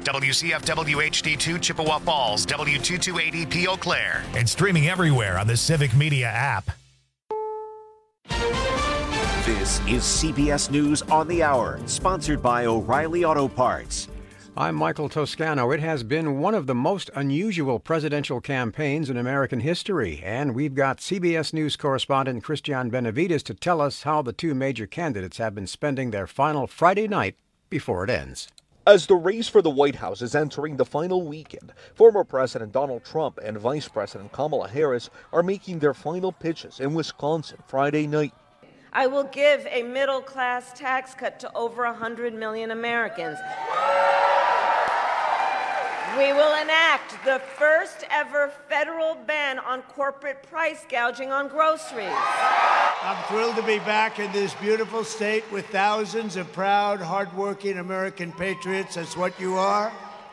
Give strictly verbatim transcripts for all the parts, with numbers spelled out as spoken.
W C F W H D two Chippewa Falls, W two two eight E P Eau Claire, and streaming everywhere on the Civic Media app. This is C B S News on the Hour, sponsored by O'Reilly Auto Parts. I'm Michael Toscano. It has been one of the most unusual presidential campaigns in American history, and we've got C B S News correspondent Christian Benavides to tell us how the two major candidates have been spending their final Friday night before it ends. As the race for the White House is entering the final weekend, former President Donald Trump and Vice President Kamala Harris are making their final pitches in Wisconsin Friday night. I will give a middle-class tax cut to over one hundred million Americans. We will enact the first ever federal ban on corporate price gouging on groceries. I'm thrilled to be back in this beautiful state with thousands of proud, hardworking American patriots. That's what you are.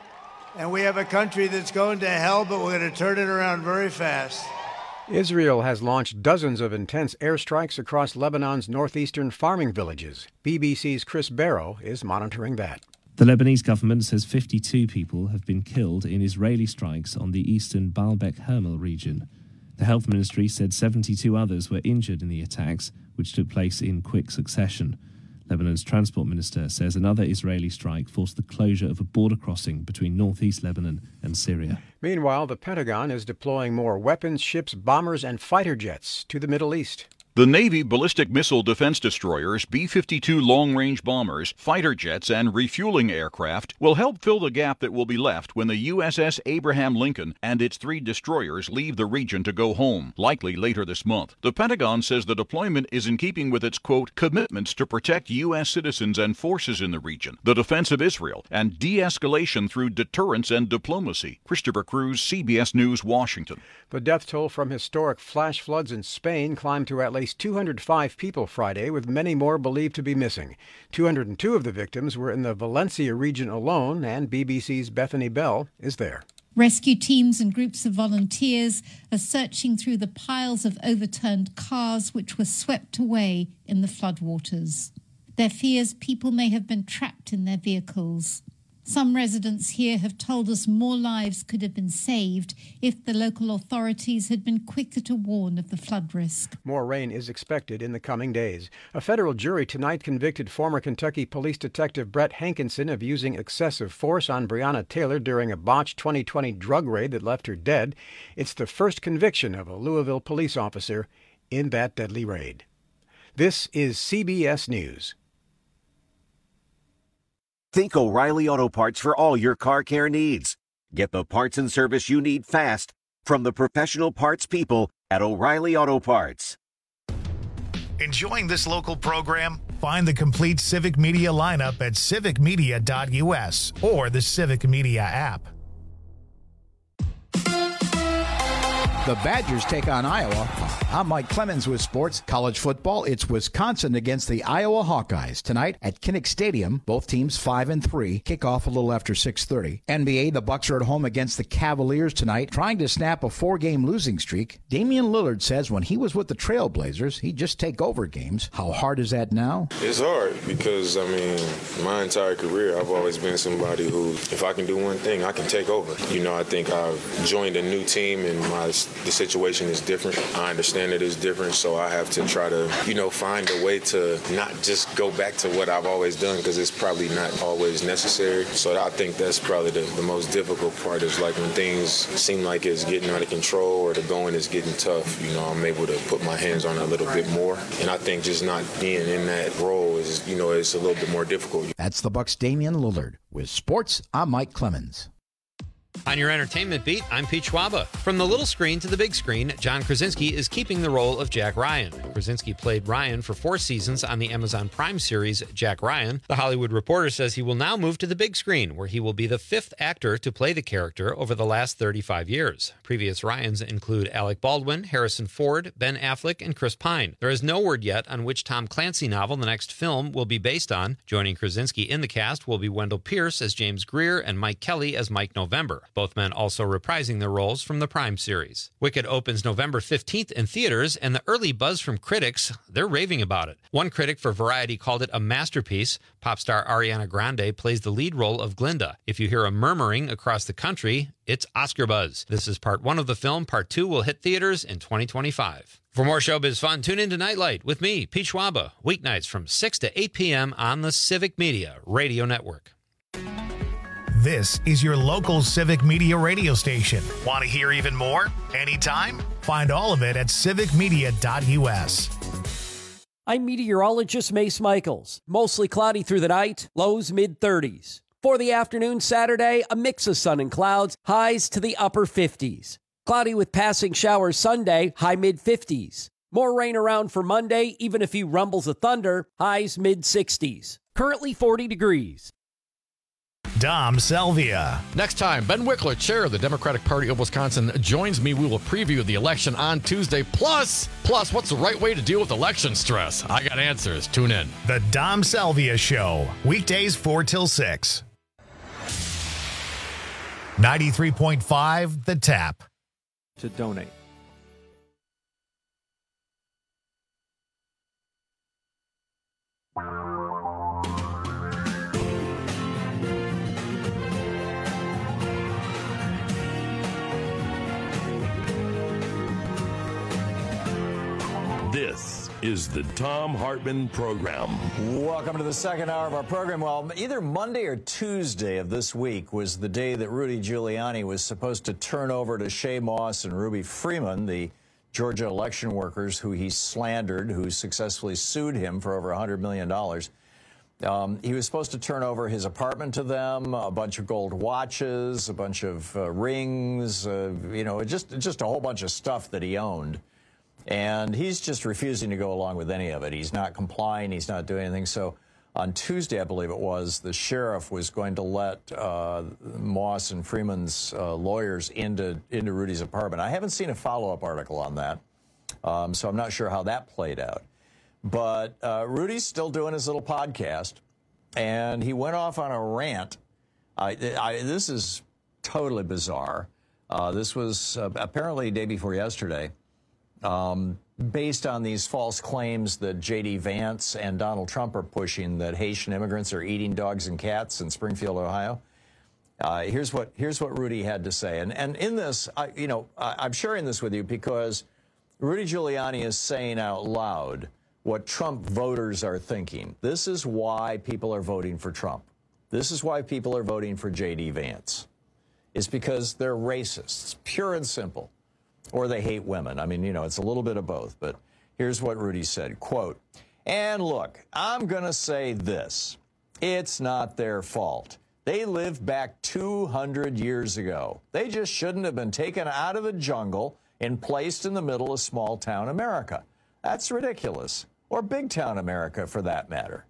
And we have a country that's going to hell, but we're going to turn it around very fast. Israel has launched dozens of intense airstrikes across Lebanon's northeastern farming villages. B B C's Chris Barrow is monitoring that. The Lebanese government says fifty-two people have been killed in Israeli strikes on the eastern Baalbek Hermel region. The health ministry said seventy-two others were injured in the attacks, which took place in quick succession. Lebanon's transport minister says another Israeli strike forced the closure of a border crossing between northeast Lebanon and Syria. Meanwhile, the Pentagon is deploying more weapons, ships, bombers, and fighter jets to the Middle East. The Navy ballistic missile defense destroyers, B fifty-two long-range bombers, fighter jets, and refueling aircraft will help fill the gap that will be left when the U S S Abraham Lincoln and its three destroyers leave the region to go home, likely later this month. The Pentagon says the deployment is in keeping with its, quote, commitments to protect U S citizens and forces in the region, the defense of Israel, and de-escalation through deterrence and diplomacy. Christopher Cruz, C B S News, Washington. The death toll from historic flash floods in Spain climbed to at least two hundred five people Friday, with many more believed to be missing. two hundred two of the victims were in the Valencia region alone, and B B C's Bethany Bell is there. Rescue teams and groups of volunteers are searching through the piles of overturned cars which were swept away in the floodwaters. Their fears people may have been trapped in their vehicles. Some residents here have told us more lives could have been saved if the local authorities had been quicker to warn of the flood risk. More rain is expected in the coming days. A federal jury tonight convicted former Kentucky Police Detective Brett Hankinson of using excessive force on Breonna Taylor during a botched twenty twenty drug raid that left her dead. It's the first conviction of a Louisville police officer in that deadly raid. This is C B S News. Think O'Reilly Auto Parts for all your car care needs. Get the parts and service you need fast from the professional parts people at O'Reilly Auto Parts. Enjoying this local program? Find the complete Civic Media lineup at civic media dot U S or the Civic Media app. The Badgers take on Iowa. I'm Mike Clemens with sports. College football, it's Wisconsin against the Iowa Hawkeyes tonight at Kinnick Stadium. Both teams five and three. Kickoff a little after six thirty. N B A, the Bucks are at home against the Cavaliers tonight, trying to snap a four-game losing streak. Damian Lillard says when he was with the Trailblazers, he'd just take over games. How hard is that now? It's hard because, I mean, my entire career, I've always been somebody who, if I can do one thing, I can take over. You know, I think I've joined a new team and my the situation is different. I understand it is different, so I have to try to, you know, find a way to not just go back to what I've always done because it's probably not always necessary. So I think that's probably the, the most difficult part is like when things seem like it's getting out of control or the going is getting tough, you know, I'm able to put my hands on it a little bit more. And I think just not being in that role is, you know, it's a little bit more difficult. That's the Bucks' Damian Lillard. With sports, I'm Mike Clemens. On your entertainment beat, I'm Pete Schwaba. From the little screen to the big screen, John Krasinski is keeping the role of Jack Ryan. Krasinski played Ryan for four seasons on the Amazon Prime series Jack Ryan. The Hollywood Reporter says he will now move to the big screen, where he will be the fifth actor to play the character over the last thirty-five years. Previous Ryans include Alec Baldwin, Harrison Ford, Ben Affleck, and Chris Pine. There is no word yet on which Tom Clancy novel the next film will be based on. Joining Krasinski in the cast will be Wendell Pierce as James Greer and Mike Kelly as Mike November. both men also reprising their roles from the Prime series. Wicked opens November fifteenth in theaters, and the early buzz from critics, they're raving about it. One critic for Variety called it a masterpiece. Pop star Ariana Grande plays the lead role of Glinda. If you hear a murmuring across the country, it's Oscar buzz. This is part one of the film. Part two will hit theaters in twenty twenty-five. For more showbiz fun, tune in to Nightlight with me, Pete Schwaba, weeknights from six to eight p.m. on the Civic Media Radio Network. This is your local Civic Media radio station. Want to hear even more? Anytime? Find all of it at civic media dot u s. I'm meteorologist Mace Michaels. Mostly cloudy through the night, lows mid thirties. For the afternoon Saturday, a mix of sun and clouds, highs to the upper fifties. Cloudy with passing showers Sunday, high mid fifties. More rain around for Monday, even a few rumbles of thunder, highs mid sixties. Currently forty degrees. Dom Salvia. Next time, Ben Wickler, chair of the Democratic Party of Wisconsin, joins me. We will preview the election on Tuesday. Plus, plus, what's the right way to deal with election stress? I got answers. Tune in. The Dom Salvia Show, weekdays four till six. ninety-three point five, The Tap. To donate. This is the Thom Hartmann Program. Welcome to the second hour of our program. Well, either Monday or Tuesday of this week was the day that Rudy Giuliani was supposed to turn over to Shaye Moss and Ruby Freeman, the Georgia election workers who he slandered, who successfully sued him for over one hundred million dollars. Um, he was supposed to turn over his apartment to them, a bunch of gold watches, a bunch of uh, rings, uh, you know, just, just a whole bunch of stuff that he owned. And he's just refusing to go along with any of it. He's not complying. He's not doing anything. So on Tuesday, I believe it was, the sheriff was going to let uh, Moss and Freeman's uh, lawyers into, into Rudy's apartment. I haven't seen a follow-up article on that, um, so I'm not sure how that played out. But uh, Rudy's still doing his little podcast, and he went off on a rant. I, I, this is totally bizarre. Uh, this was uh, apparently day before yesterday. Um, based on these false claims that J D Vance and Donald Trump are pushing that Haitian immigrants are eating dogs and cats in Springfield, Ohio. Uh, here's what here's what Rudy had to say. And, and in this, I, you know, I, I'm sharing this with you because Rudy Giuliani is saying out loud what Trump voters are thinking. This is why people are voting for Trump. This is why people are voting for J D Vance. It's because they're racists, pure and simple. Or they hate women. I mean, you know, it's a little bit of both. But here's what Rudy said, quote, "And look, I'm going to say this. It's not their fault. They lived back two hundred years ago. They just shouldn't have been taken out of the jungle and placed in the middle of small-town America. That's ridiculous. Or big-town America, for that matter."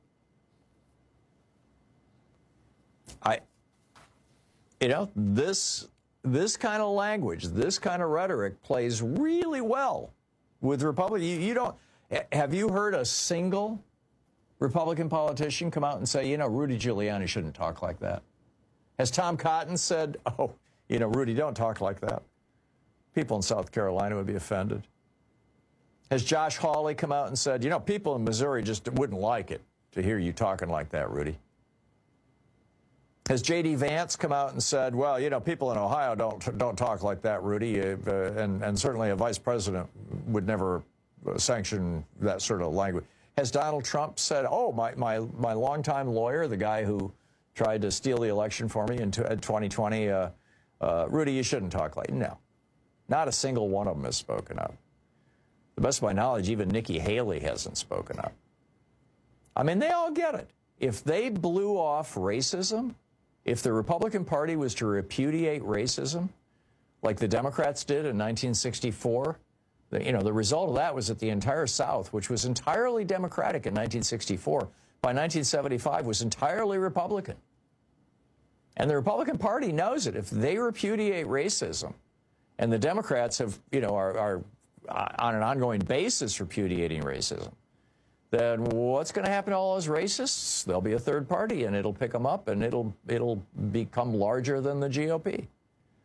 I, you know, this... This kind of language, this kind of rhetoric plays really well with Republicans. You, you don't, have you heard a single Republican politician come out and say, you know, Rudy Giuliani shouldn't talk like that? Has Tom Cotton said, oh, you know, Rudy, don't talk like that? People in South Carolina would be offended. Has Josh Hawley come out and said, you know, people in Missouri just wouldn't like it to hear you talking like that, Rudy? Has J D Vance come out and said, well, you know, people in Ohio don't don't talk like that, Rudy, uh, and, and certainly a vice president would never sanction that sort of language? Has Donald Trump said, oh, my, my, my longtime lawyer, the guy who tried to steal the election for me in twenty twenty, uh, uh, Rudy, you shouldn't talk like that? No. Not a single one of them has spoken up. To the best of my knowledge, even Nikki Haley hasn't spoken up. I mean, they all get it. If they blew off racism, if the Republican Party was to repudiate racism, like the Democrats did in nineteen sixty-four, the, you know, the result of that was that the entire South, which was entirely Democratic in nineteen sixty-four, by nineteen seventy-five was entirely Republican. And the Republican Party knows it. If they repudiate racism, and the Democrats have, you know, are, are on an ongoing basis repudiating racism, then what's going to happen to all those racists? There'll be a third party, and it'll pick them up, and it'll it'll become larger than the G O P.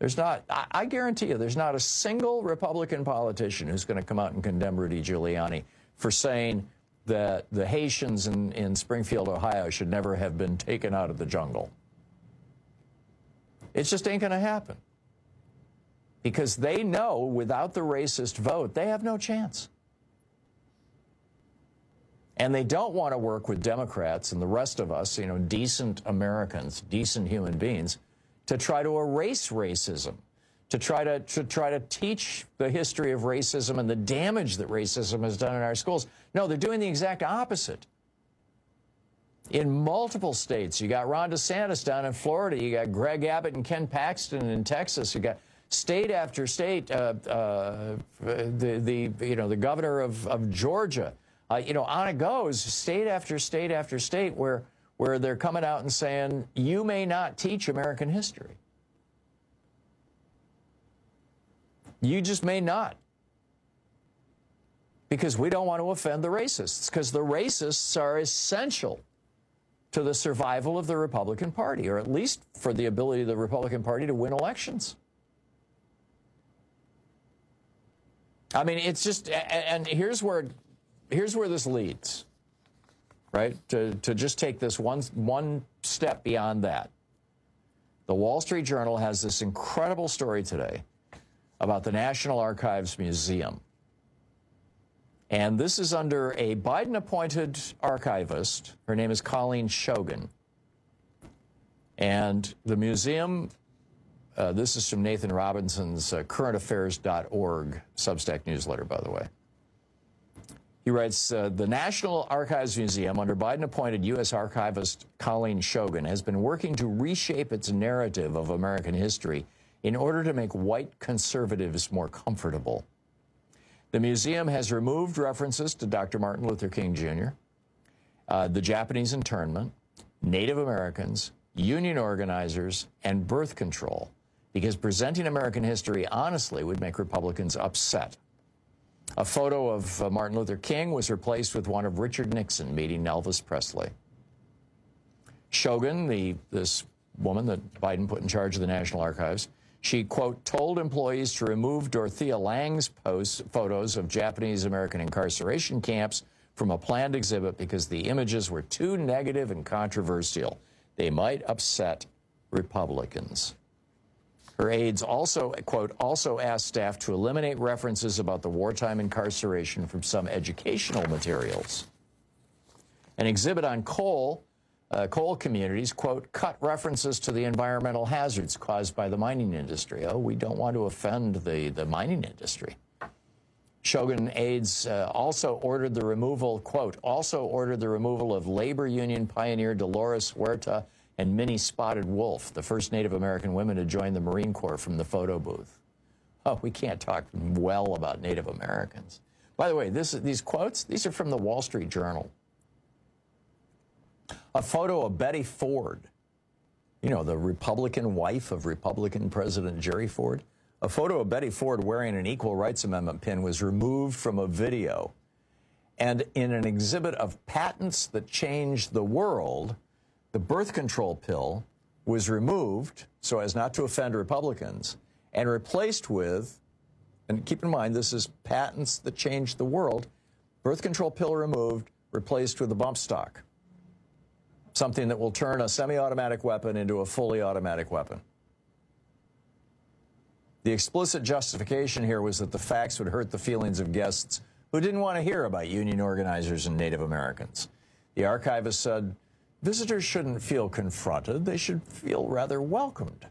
There's not, I, I guarantee you, there's not a single Republican politician who's going to come out and condemn Rudy Giuliani for saying that the Haitians in, in Springfield, Ohio should never have been taken out of the jungle. It just ain't going to happen. Because they know without the racist vote, they have no chance. And they don't want to work with Democrats and the rest of us, you know, decent Americans, decent human beings, to try to erase racism, to try to, to try to teach the history of racism and the damage that racism has done in our schools. No, they're doing the exact opposite. In multiple states, you got Ron DeSantis down in Florida, you got Greg Abbott and Ken Paxton in Texas, you got state after state, uh, uh, the, the, you know, the governor of, of Georgia, uh, you know, on it goes, state after state after state where, where they're coming out and saying, you may not teach American history. You just may not. Because we don't want to offend the racists, because the racists are essential to the survival of the Republican Party, or at least for the ability of the Republican Party to win elections. I mean, it's just, and here's where, here's where this leads, right? To, to just take this one, one step beyond that. The Wall Street Journal has this incredible story today about the National Archives Museum. And this is under a Biden-appointed archivist. Her name is Colleen Shogan. And the museum, uh, this is from Nathan Robinson's uh, current affairs dot org Substack newsletter, by the way. He writes, uh, the National Archives Museum, under Biden-appointed U S archivist Colleen Shogan, has been working to reshape its narrative of American history in order to make white conservatives more comfortable. The museum has removed references to Doctor Martin Luther King Junior, uh, the Japanese internment, Native Americans, union organizers, and birth control, because presenting American history honestly would make Republicans upset. A photo of uh, Martin Luther King was replaced with one of Richard Nixon meeting Elvis Presley. Shogan, the, this woman that Biden put in charge of the National Archives, she, quote, told employees to remove Dorothea Lange's posts, photos of Japanese American incarceration camps from a planned exhibit because the images were too negative and controversial. They might upset Republicans. Her aides also, quote, also asked staff to eliminate references about the wartime incarceration from some educational materials. An exhibit on coal Uh, coal communities, quote, cut references to the environmental hazards caused by the mining industry. Oh, we don't want to offend the, the mining industry. Shogun aides uh, also ordered the removal, quote, also ordered the removal of labor union pioneer Dolores Huerta and Minnie Spotted Wolf, the first Native American women to join the Marine Corps, from the photo booth. Oh, we can't talk well about Native Americans. By the way, this, these quotes, these are from the Wall Street Journal. A photo of Betty Ford, you know, the Republican wife of Republican President Jerry Ford. A photo of Betty Ford wearing an Equal Rights Amendment pin was removed from a video. And in an exhibit of patents that changed the world, the birth control pill was removed so as not to offend Republicans and replaced with, and keep in mind, this is patents that changed the world, birth control pill removed, replaced with a bump stock. Something that will turn a semi-automatic weapon into a fully automatic weapon. The explicit justification here was that the facts would hurt the feelings of guests who didn't want to hear about union organizers and Native Americans. The archivist said, visitors shouldn't feel confronted, they should feel rather welcomed.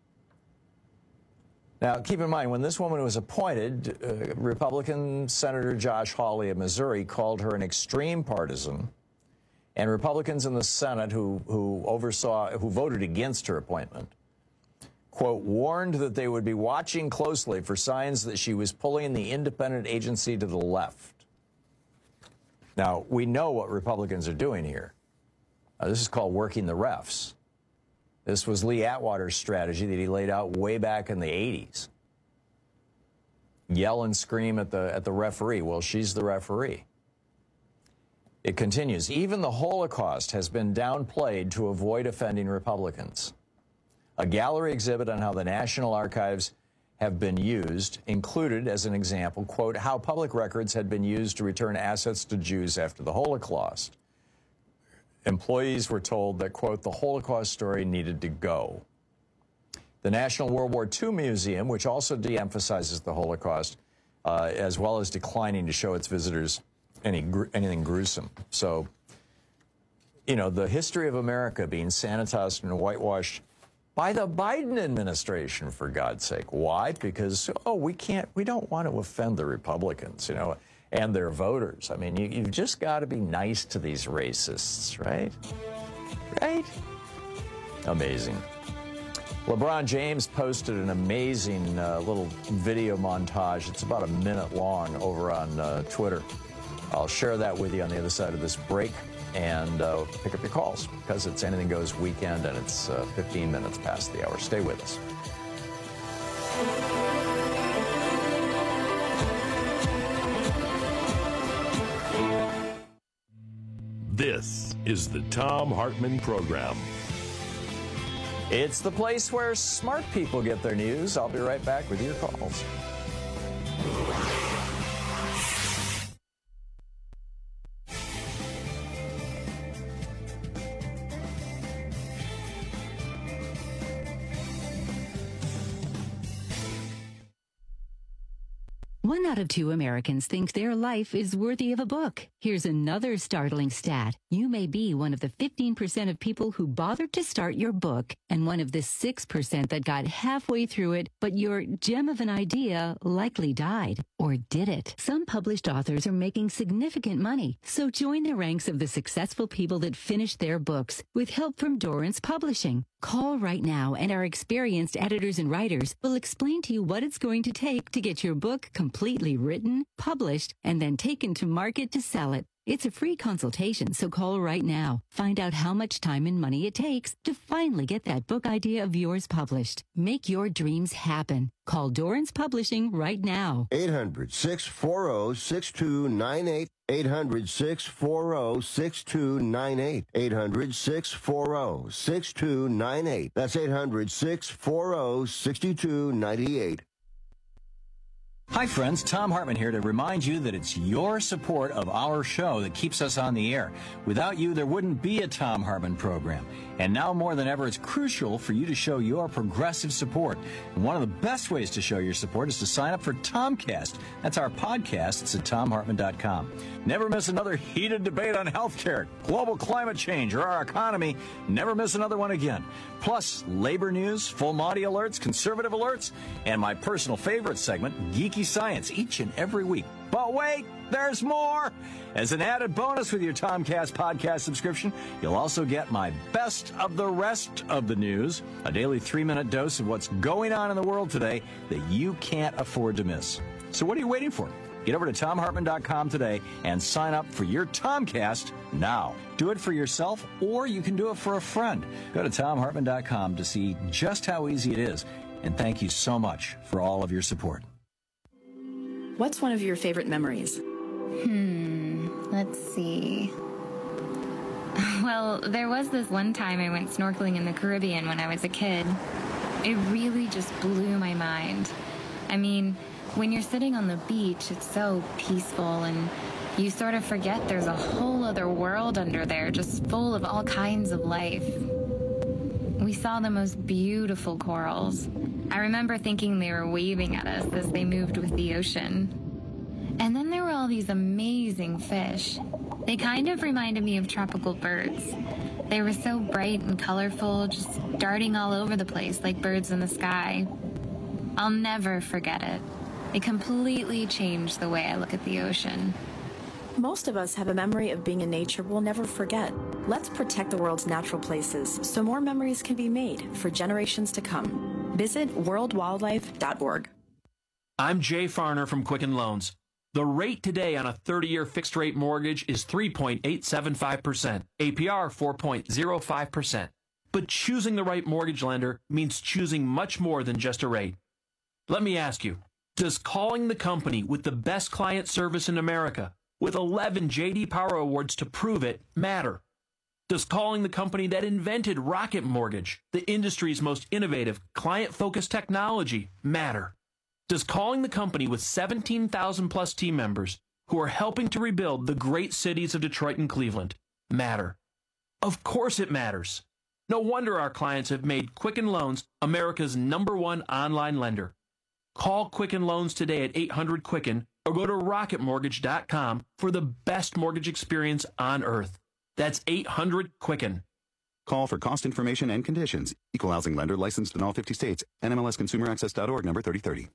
Now, keep in mind, when this woman was appointed, uh, Republican Senator Josh Hawley of Missouri called her an extreme partisan. And Republicans in the Senate who, who oversaw, who voted against her appointment, quote, warned that they would be watching closely for signs that she was pulling the independent agency to the left. Now, we know what Republicans are doing here. Uh, this is called working the refs. This was Lee Atwater's strategy that he laid out way back in the eighties. Yell and scream at the, at the referee. Well, she's the referee. It continues, even the Holocaust has been downplayed to avoid offending Republicans. A gallery exhibit on how the National Archives have been used included, as an example, quote, how public records had been used to return assets to Jews after the Holocaust. Employees were told that, quote, the Holocaust story needed to go. The National World War Two Museum, which also de-emphasizes the Holocaust, uh, as well as declining to show its visitors any gr- anything gruesome. So, you know, the history of America being sanitized and whitewashed by the Biden administration, for God's sake. Why? Because, oh, we can't, we don't want to offend the Republicans, you know, and their voters. I mean, you, you've just got to be nice to these racists, right? Right? Amazing. LeBron James posted an amazing uh, little video montage. It's about a minute long over on uh, Twitter. I'll share that with you on the other side of this break and uh, pick up your calls because it's Anything Goes weekend and it's uh, fifteen minutes past the hour. Stay with us. This is the Thom Hartmann Program. It's the place where smart people get their news. I'll be right back with your calls. One out of two Americans think their life is worthy of a book. Here's another startling stat. You may be one of the fifteen percent of people who bothered to start your book and one of the six percent that got halfway through it, but your gem of an idea likely died. Or did it? Some published authors are making significant money, so join the ranks of the successful people that finished their books with help from Dorrance Publishing. Call right now and our experienced editors and writers will explain to you what it's going to take to get your book completely written, published, and then taken to market to sell it. It's a free consultation, so call right now. Find out how much time and money it takes to finally get that book idea of yours published. Make your dreams happen. Call Dorrance Publishing right now. eight hundred, six four zero, six two nine eight. eight hundred, six four zero, six two nine eight. eight hundred, six four zero, six two nine eight. That's eight hundred, six four zero, six two nine eight. Hi, friends. Thom Hartmann here to remind you that it's your support of our show that keeps us on the air. Without you, there wouldn't be a Thom Hartmann program. And now more than ever, it's crucial for you to show your progressive support. And one of the best ways to show your support is to sign up for Tomcast. That's our podcast. It's at tom hartmann dot com. Never miss another heated debate on healthcare, global climate change, or our economy. Never miss another one again. Plus, labor news, full Monty alerts, conservative alerts, and my personal favorite segment, Geeky Science, each and every week. But wait, there's more! As an added bonus with your Tomcast podcast subscription, you'll also get my best of the rest of the news, a daily three-minute dose of what's going on in the world today that you can't afford to miss. So what are you waiting for? Get over to tom hartmann dot com today and sign up for your Tomcast now. Do it for yourself, or you can do it for a friend. Go to tom hartmann dot com to see just how easy it is. And thank you so much for all of your support. What's one of your favorite memories? Hmm, let's see. Well, there was this one time I went snorkeling in the Caribbean when I was a kid. It really just blew my mind. I mean, when you're sitting on the beach, it's so peaceful and you sort of forget there's a whole other world under there just full of all kinds of life. We saw the most beautiful corals. I remember thinking they were waving at us as they moved with the ocean. And then there were all these amazing fish. They kind of reminded me of tropical birds. They were so bright and colorful, just darting all over the place like birds in the sky. I'll never forget it. It completely changed the way I look at the ocean. Most of us have a memory of being in nature we'll never forget. Let's protect the world's natural places so more memories can be made for generations to come. Visit world wildlife dot org. I'm Jay Farner from Quicken Loans. The rate today on a thirty-year fixed-rate mortgage is three point eight seven five percent, A P R four point zero five percent. But choosing the right mortgage lender means choosing much more than just a rate. Let me ask you, does calling the company with the best client service in America, with eleven J D Power Awards to prove it, matter? Does calling the company that invented Rocket Mortgage, the industry's most innovative, client-focused technology, matter? Does calling the company with seventeen thousand plus team members who are helping to rebuild the great cities of Detroit and Cleveland matter? Of course it matters. No wonder our clients have made Quicken Loans America's number one online lender. Call Quicken Loans today at eight hundred Quicken or go to rocket mortgage dot com for the best mortgage experience on earth. That's eight hundred Quicken. Call for cost information and conditions. Equal housing lender licensed in all fifty states. N M L S consumer access dot org number thirty thirty.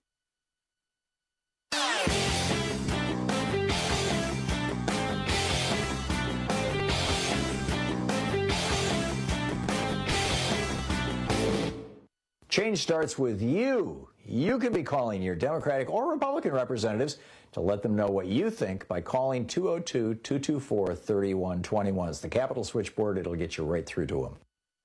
Change starts with you. You can be calling your Democratic or Republican representatives to let them know what you think by calling two oh two, two two four, three one two one. It's the Capitol switchboard. It'll get you right through to them.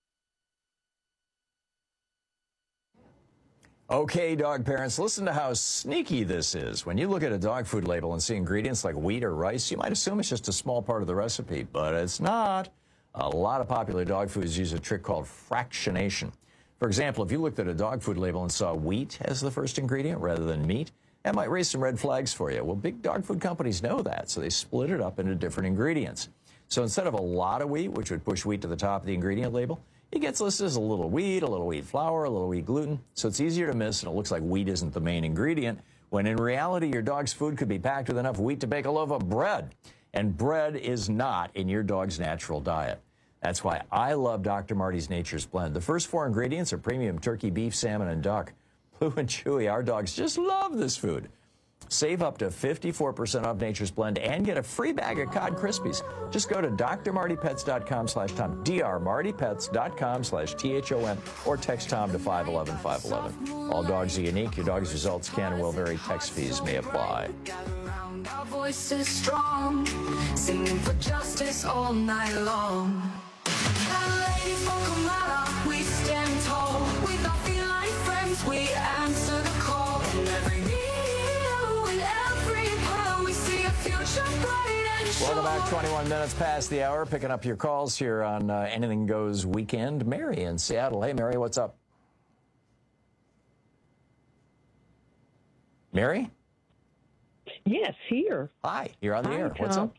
Okay, dog parents, listen to how sneaky this is. When you look at a dog food label and see ingredients like wheat or rice, you might assume it's just a small part of the recipe, but it's not. A lot of popular dog foods use a trick called fractionation. For example, if you looked at a dog food label and saw wheat as the first ingredient rather than meat, that might raise some red flags for you. Well, big dog food companies know that, so they split it up into different ingredients. So instead of a lot of wheat, which would push wheat to the top of the ingredient label, it gets listed as a little wheat, a little wheat flour, a little wheat gluten. So it's easier to miss, and it looks like wheat isn't the main ingredient, when in reality, your dog's food could be packed with enough wheat to bake a loaf of bread. And bread is not in your dog's natural diet. That's why I love Doctor Marty's Nature's Blend. The first four ingredients are premium turkey, beef, salmon, and duck. Blue and Chewy, our dogs just love this food. Save up to fifty-four percent off Nature's Blend and get a free bag of Cod Krispies. Just go to d r marty pets dot com slash Tom, d r marty pets dot com slash T H O M, or text Tom to five one one, five one one. All dogs are unique. Your dog's results can and will vary. Text fees may apply. Our voice is strong, singing for justice all night long. We stand tall with our feline friends. We answer the call. And every meal, with every pearl, we see a future bright and strong. Welcome back. twenty-one minutes past the hour. Picking up your calls here on uh, Anything Goes Weekend. Mary in Seattle. Hey, Mary, what's up? Mary? Yes, here. Hi, you're on the Hi, air. Tom. What's up?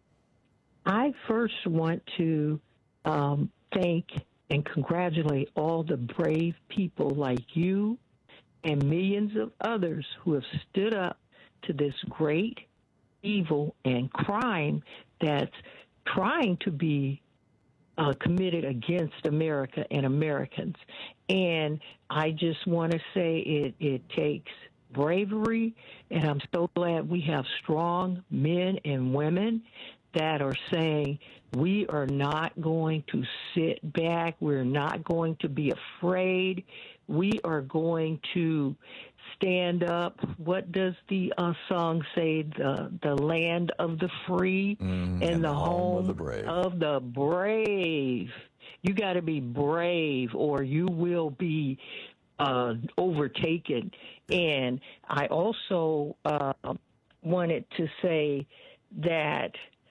I first want to um, thank and congratulate all the brave people like you and millions of others who have stood up to this great evil and crime that's trying to be uh, committed against America and Americans. And I just want to say it, it takes bravery, and I'm so glad we have strong men and women that are saying we are not going to sit back. We're not going to be afraid. We are going to stand up. What does the uh, song say? The the land of the free mm, and, and the home, home of the brave. Of the brave. You got to be brave, or you will be uh, overtaken. And I also uh, wanted to say that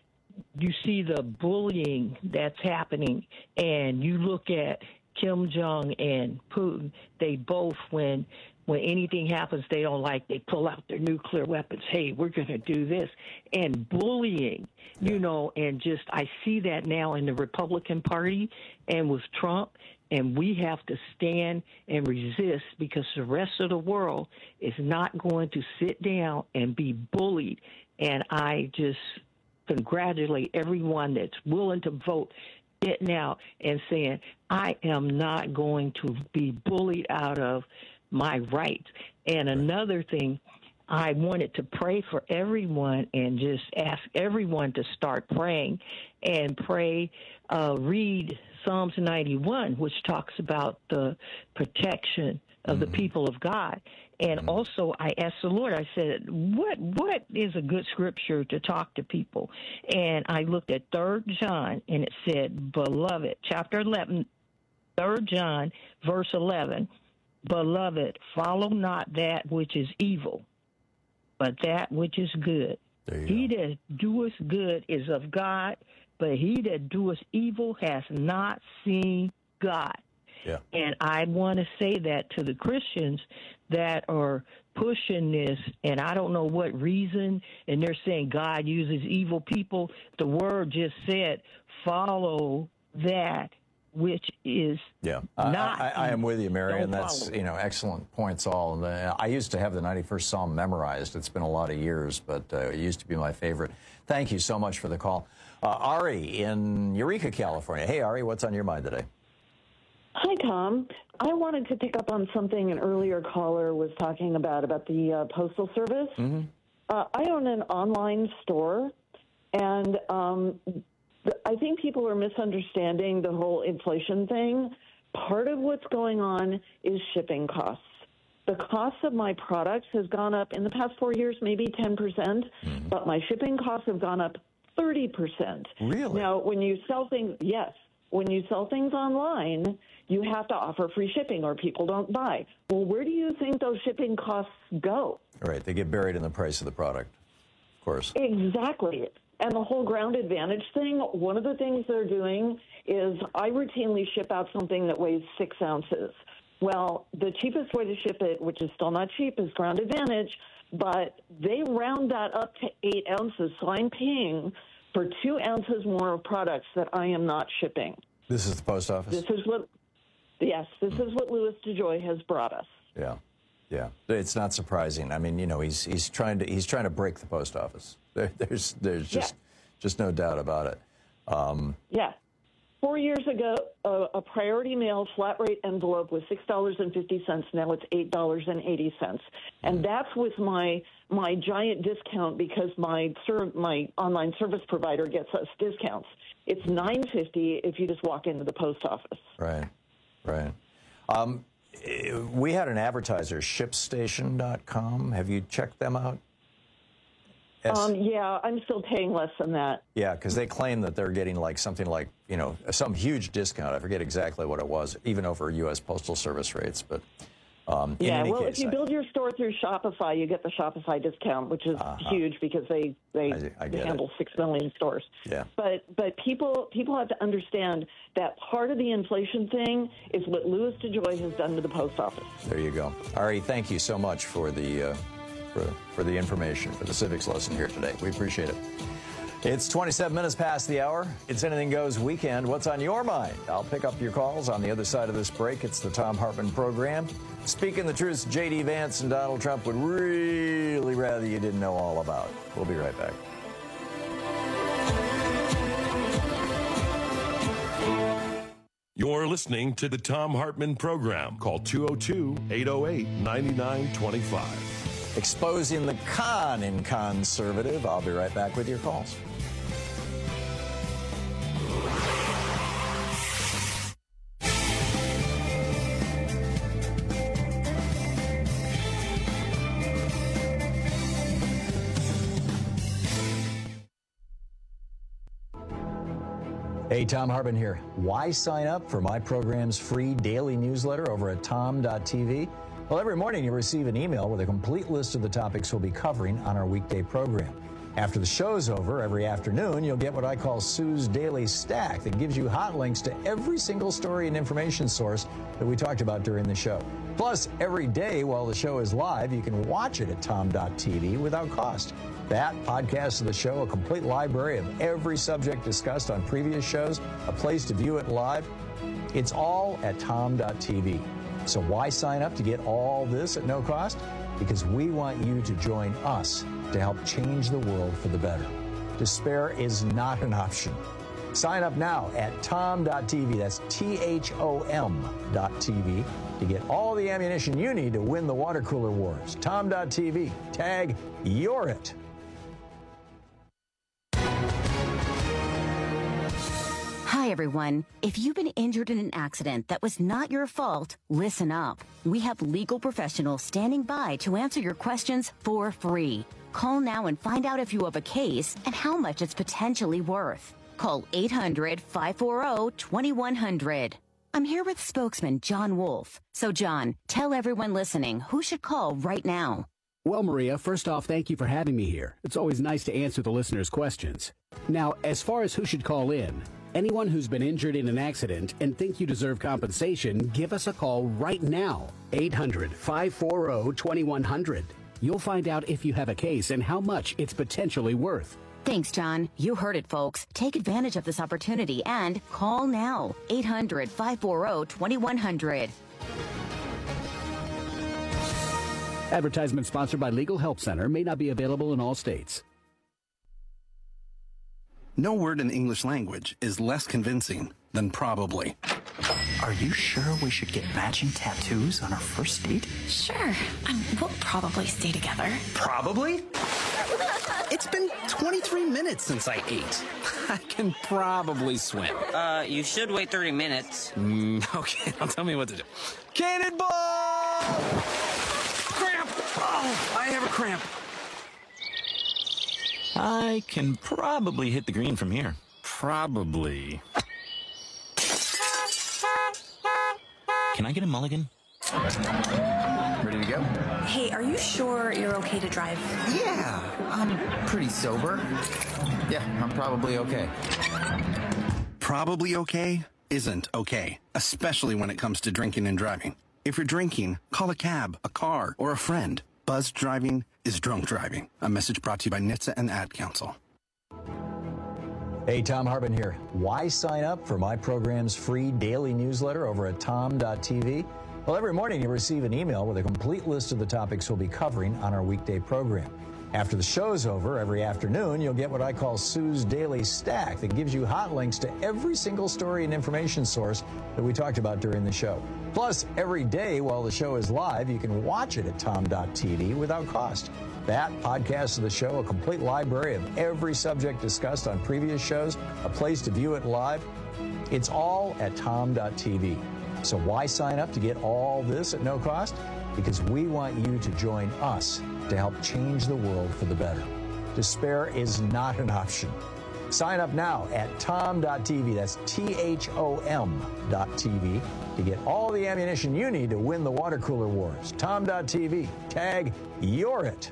you see the bullying that's happening, and you look at Kim Jong and Putin. They both, when when anything happens they don't like, they pull out their nuclear weapons. Hey, we're going to do this. And bullying, yeah. you know, and just I see that now in the Republican Party and with Trump. And we have to stand and resist, because the rest of the world is not going to sit down and be bullied. And I just congratulate everyone that's willing to vote, getting out and saying, I am not going to be bullied out of my rights. And another thing, I wanted to pray for everyone and just ask everyone to start praying and pray, uh, read Psalms ninety-one, which talks about the protection of mm-hmm. the people of God. And mm-hmm. also I asked the Lord, I said, what what is a good scripture to talk to people? And I looked at Third John, and it said, Beloved, chapter eleven, Third John, verse eleven, Beloved, follow not that which is evil, but that which is good. He that doeth good is of God, but he that doeth evil has not seen God. Yeah. And I want to say that to the Christians that are pushing this, and I don't know what reason, and they're saying God uses evil people. The word just said, follow that which is yeah. not. I, I, I am with you, Mary, Don't and that's, follow. you know, excellent points all. And, uh, I used to have the ninety-first Psalm memorized. It's been a lot of years, but uh, it used to be my favorite. Thank you so much for the call. Uh, Ari in Eureka, California. Hey, Ari, what's on your mind today? Hi, Tom. I wanted to pick up on something an earlier caller was talking about, about the uh, Postal Service. Mm-hmm. Uh, I own an online store, and um, th- I think people are misunderstanding the whole inflation thing. Part of what's going on is shipping costs. The cost of my products has gone up in the past four years, maybe ten percent, mm-hmm. but my shipping costs have gone up thirty percent. Really? Now, when you sell things, yes, when you sell things online, you have to offer free shipping or people don't buy. Well, where do you think those shipping costs go? Right, they get buried in the price of the product, of course. Exactly. And the whole ground advantage thing, one of the things they're doing is I routinely ship out something that weighs six ounces. Well, the cheapest way to ship it, which is still not cheap, is ground advantage, but they round that up to eight ounces. So I'm paying for two ounces more of products that I am not shipping. This is the post office? This is what, yes, this is what Louis DeJoy has brought us. Yeah, yeah. It's not surprising. I mean, you know, he's he's trying to he's trying to break the post office. There, there's there's just yeah. just no doubt about it. Um, yeah. Four years ago, uh, a priority mail flat rate envelope was six dollars and fifty cents. Now it's eight dollars and eighty cents, and that's with my my giant discount because my serv- my online service provider gets us discounts. It's nine fifty if you just walk into the post office. Right, right. Um, we had an advertiser, ship station dot com. Have you checked them out? S- um, yeah, I'm still paying less than that. Yeah, because they claim that they're getting like something like, you know, some huge discount. I forget exactly what it was, even over U S Postal Service rates. But um, in yeah, any well, case, if you I, build your store through Shopify, you get the Shopify discount, which is Uh-huh. huge because they they, I, I they get handle it. six million stores. Yeah. But but people people have to understand that part of the inflation thing is what Louis DeJoy has done to the post office. There you go. Ari, thank you so much for the uh, for, for the information, for the civics lesson here today. We appreciate it. It's twenty-seven minutes past the hour. It's Anything Goes Weekend. What's on your mind? I'll pick up your calls on the other side of this break. It's the Thom Hartmann Program. Speaking the truth, J D. Vance and Donald Trump would really rather you didn't know all about. We'll be right back. You're listening to the Thom Hartmann Program. Call two oh two, eight oh eight, nine nine two five. Exposing the con in conservative. I'll be right back with your calls. Hey, Thom Hartmann here. Why sign up for my program's free daily newsletter over at tom dot t v? Well, every morning you receive an email with a complete list of the topics we'll be covering on our weekday program. After the show's over, every afternoon, you'll get what I call Sue's Daily Stack that gives you hot links to every single story and information source that we talked about during the show. Plus, every day while the show is live, you can watch it at tom dot t v without cost. That, podcast of the show, a complete library of every subject discussed on previous shows, a place to view it live. It's all at tom dot t v. So why sign up to get all this at no cost? Because we want you to join us to help change the world for the better. Despair is not an option. Sign up now at tom dot t v. That's T H O M dot T V to get all the ammunition you need to win the water cooler wars. tom dot t v. Tag You're It. Hi, everyone. If you've been injured in an accident that was not your fault, listen up. We have legal professionals standing by to answer your questions for free. Call now and find out if you have a case and how much it's potentially worth. Call eight hundred, five four zero, two one zero zero. I'm here with spokesman John Wolf. So, John, tell everyone listening who should call right now. Well, Maria, first off, thank you for having me here. It's always nice to answer the listeners' questions. Now, as far as who should call in, anyone who's been injured in an accident and think you deserve compensation, give us a call right now. eight hundred, five four zero, two one zero zero. You'll find out if you have a case and how much it's potentially worth. Thanks, John. You heard it, folks. Take advantage of this opportunity and call now. eight hundred, five four zero, two one zero zero. Advertisement sponsored by Legal Help Center, may not be available in all states. No word in the English language is less convincing than probably. Are you sure we should get matching tattoos on our first date? Sure. Um, we'll probably stay together. Probably? It's been twenty-three minutes since I ate. I can probably swim. Uh, you should wait thirty minutes. Mm, okay, now tell me what to do. Cannonball! Cramp! Oh, I have a cramp. I can probably hit the green from here. Probably. Can I get a mulligan? Ready to go? Hey, are you sure you're okay to drive? Yeah, I'm pretty sober. Yeah, I'm probably okay. Probably okay isn't okay, especially when it comes to drinking and driving. If you're drinking, call a cab, a car, or a friend. Buzzed driving is drunk driving. A message brought to you by N H T S A and Ad Council. Hey, Tom Hartman here. Why sign up for my program's free daily newsletter over at tom dot t v? Well, every morning you receive an email with a complete list of the topics we'll be covering on our weekday program. After the show's over, every afternoon, you'll get what I call Sue's Daily Stack that gives you hot links to every single story and information source that we talked about during the show. Plus, every day while the show is live, you can watch it at tom dot t v without cost. That, podcast of the show, a complete library of every subject discussed on previous shows, a place to view it live, it's all at tom dot t v. So why sign up to get all this at no cost? Because we want you to join us to help change the world for the better. Despair is not an option. Sign up now at tom dot t v, that's T H O M dot T V, to get all the ammunition you need to win the water cooler wars. tom dot t v, tag You're It.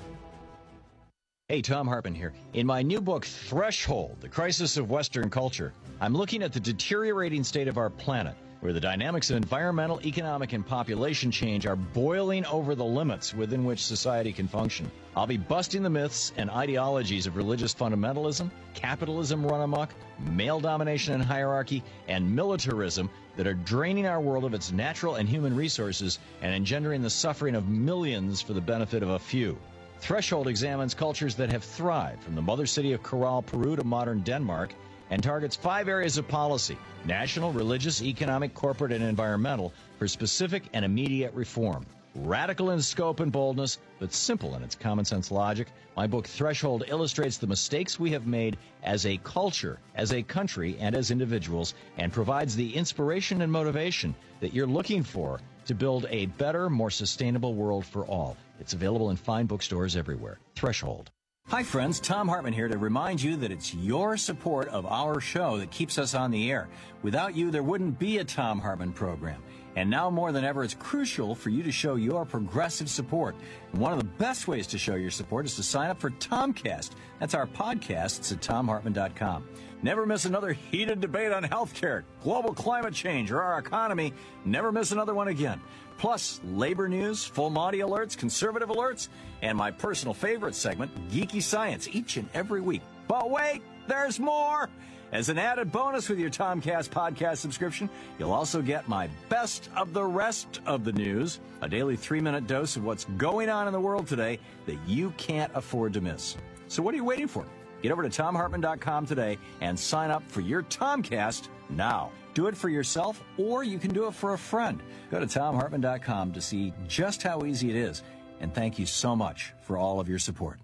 Hey, Tom Hartman here. In my new book, Threshold, The Crisis of Western Culture, I'm looking at the deteriorating state of our planet, where the dynamics of environmental, economic, and population change are boiling over the limits within which society can function. I'll be busting the myths and ideologies of religious fundamentalism, capitalism run amok, male domination and hierarchy, and militarism that are draining our world of its natural and human resources and engendering the suffering of millions for the benefit of a few. Threshold examines cultures that have thrived, from the mother city of Corral, Peru to modern Denmark, and targets five areas of policy: national, religious, economic, corporate, and environmental, for specific and immediate reform. Radical in scope and boldness, but simple in its common sense logic, my book Threshold illustrates the mistakes we have made as a culture, as a country, and as individuals, and provides the inspiration and motivation that you're looking for to build a better, more sustainable world for all. It's available in fine bookstores everywhere. Threshold. Hi, friends. Tom Hartman here to remind you that it's your support of our show that keeps us on the air. Without you, there wouldn't be a Tom Hartman program. And now more than ever, it's crucial for you to show your progressive support. And one of the best ways to show your support is to sign up for Tomcast. That's our podcast. It's at tom hartman dot com. Never miss another heated debate on healthcare, global climate change, or our economy. Never miss another one again. Plus, labor news, full Monty alerts, conservative alerts, and my personal favorite segment, Geeky Science, each and every week. But wait, there's more! As an added bonus with your Tomcast podcast subscription, you'll also get my best of the rest of the news, a daily three-minute dose of what's going on in the world today that you can't afford to miss. So what are you waiting for? Get over to tom hartman dot com today and sign up for your Tomcast now. Do it for yourself, or you can do it for a friend. Go to tom hartman dot com to see just how easy it is. And thank you so much for all of your support.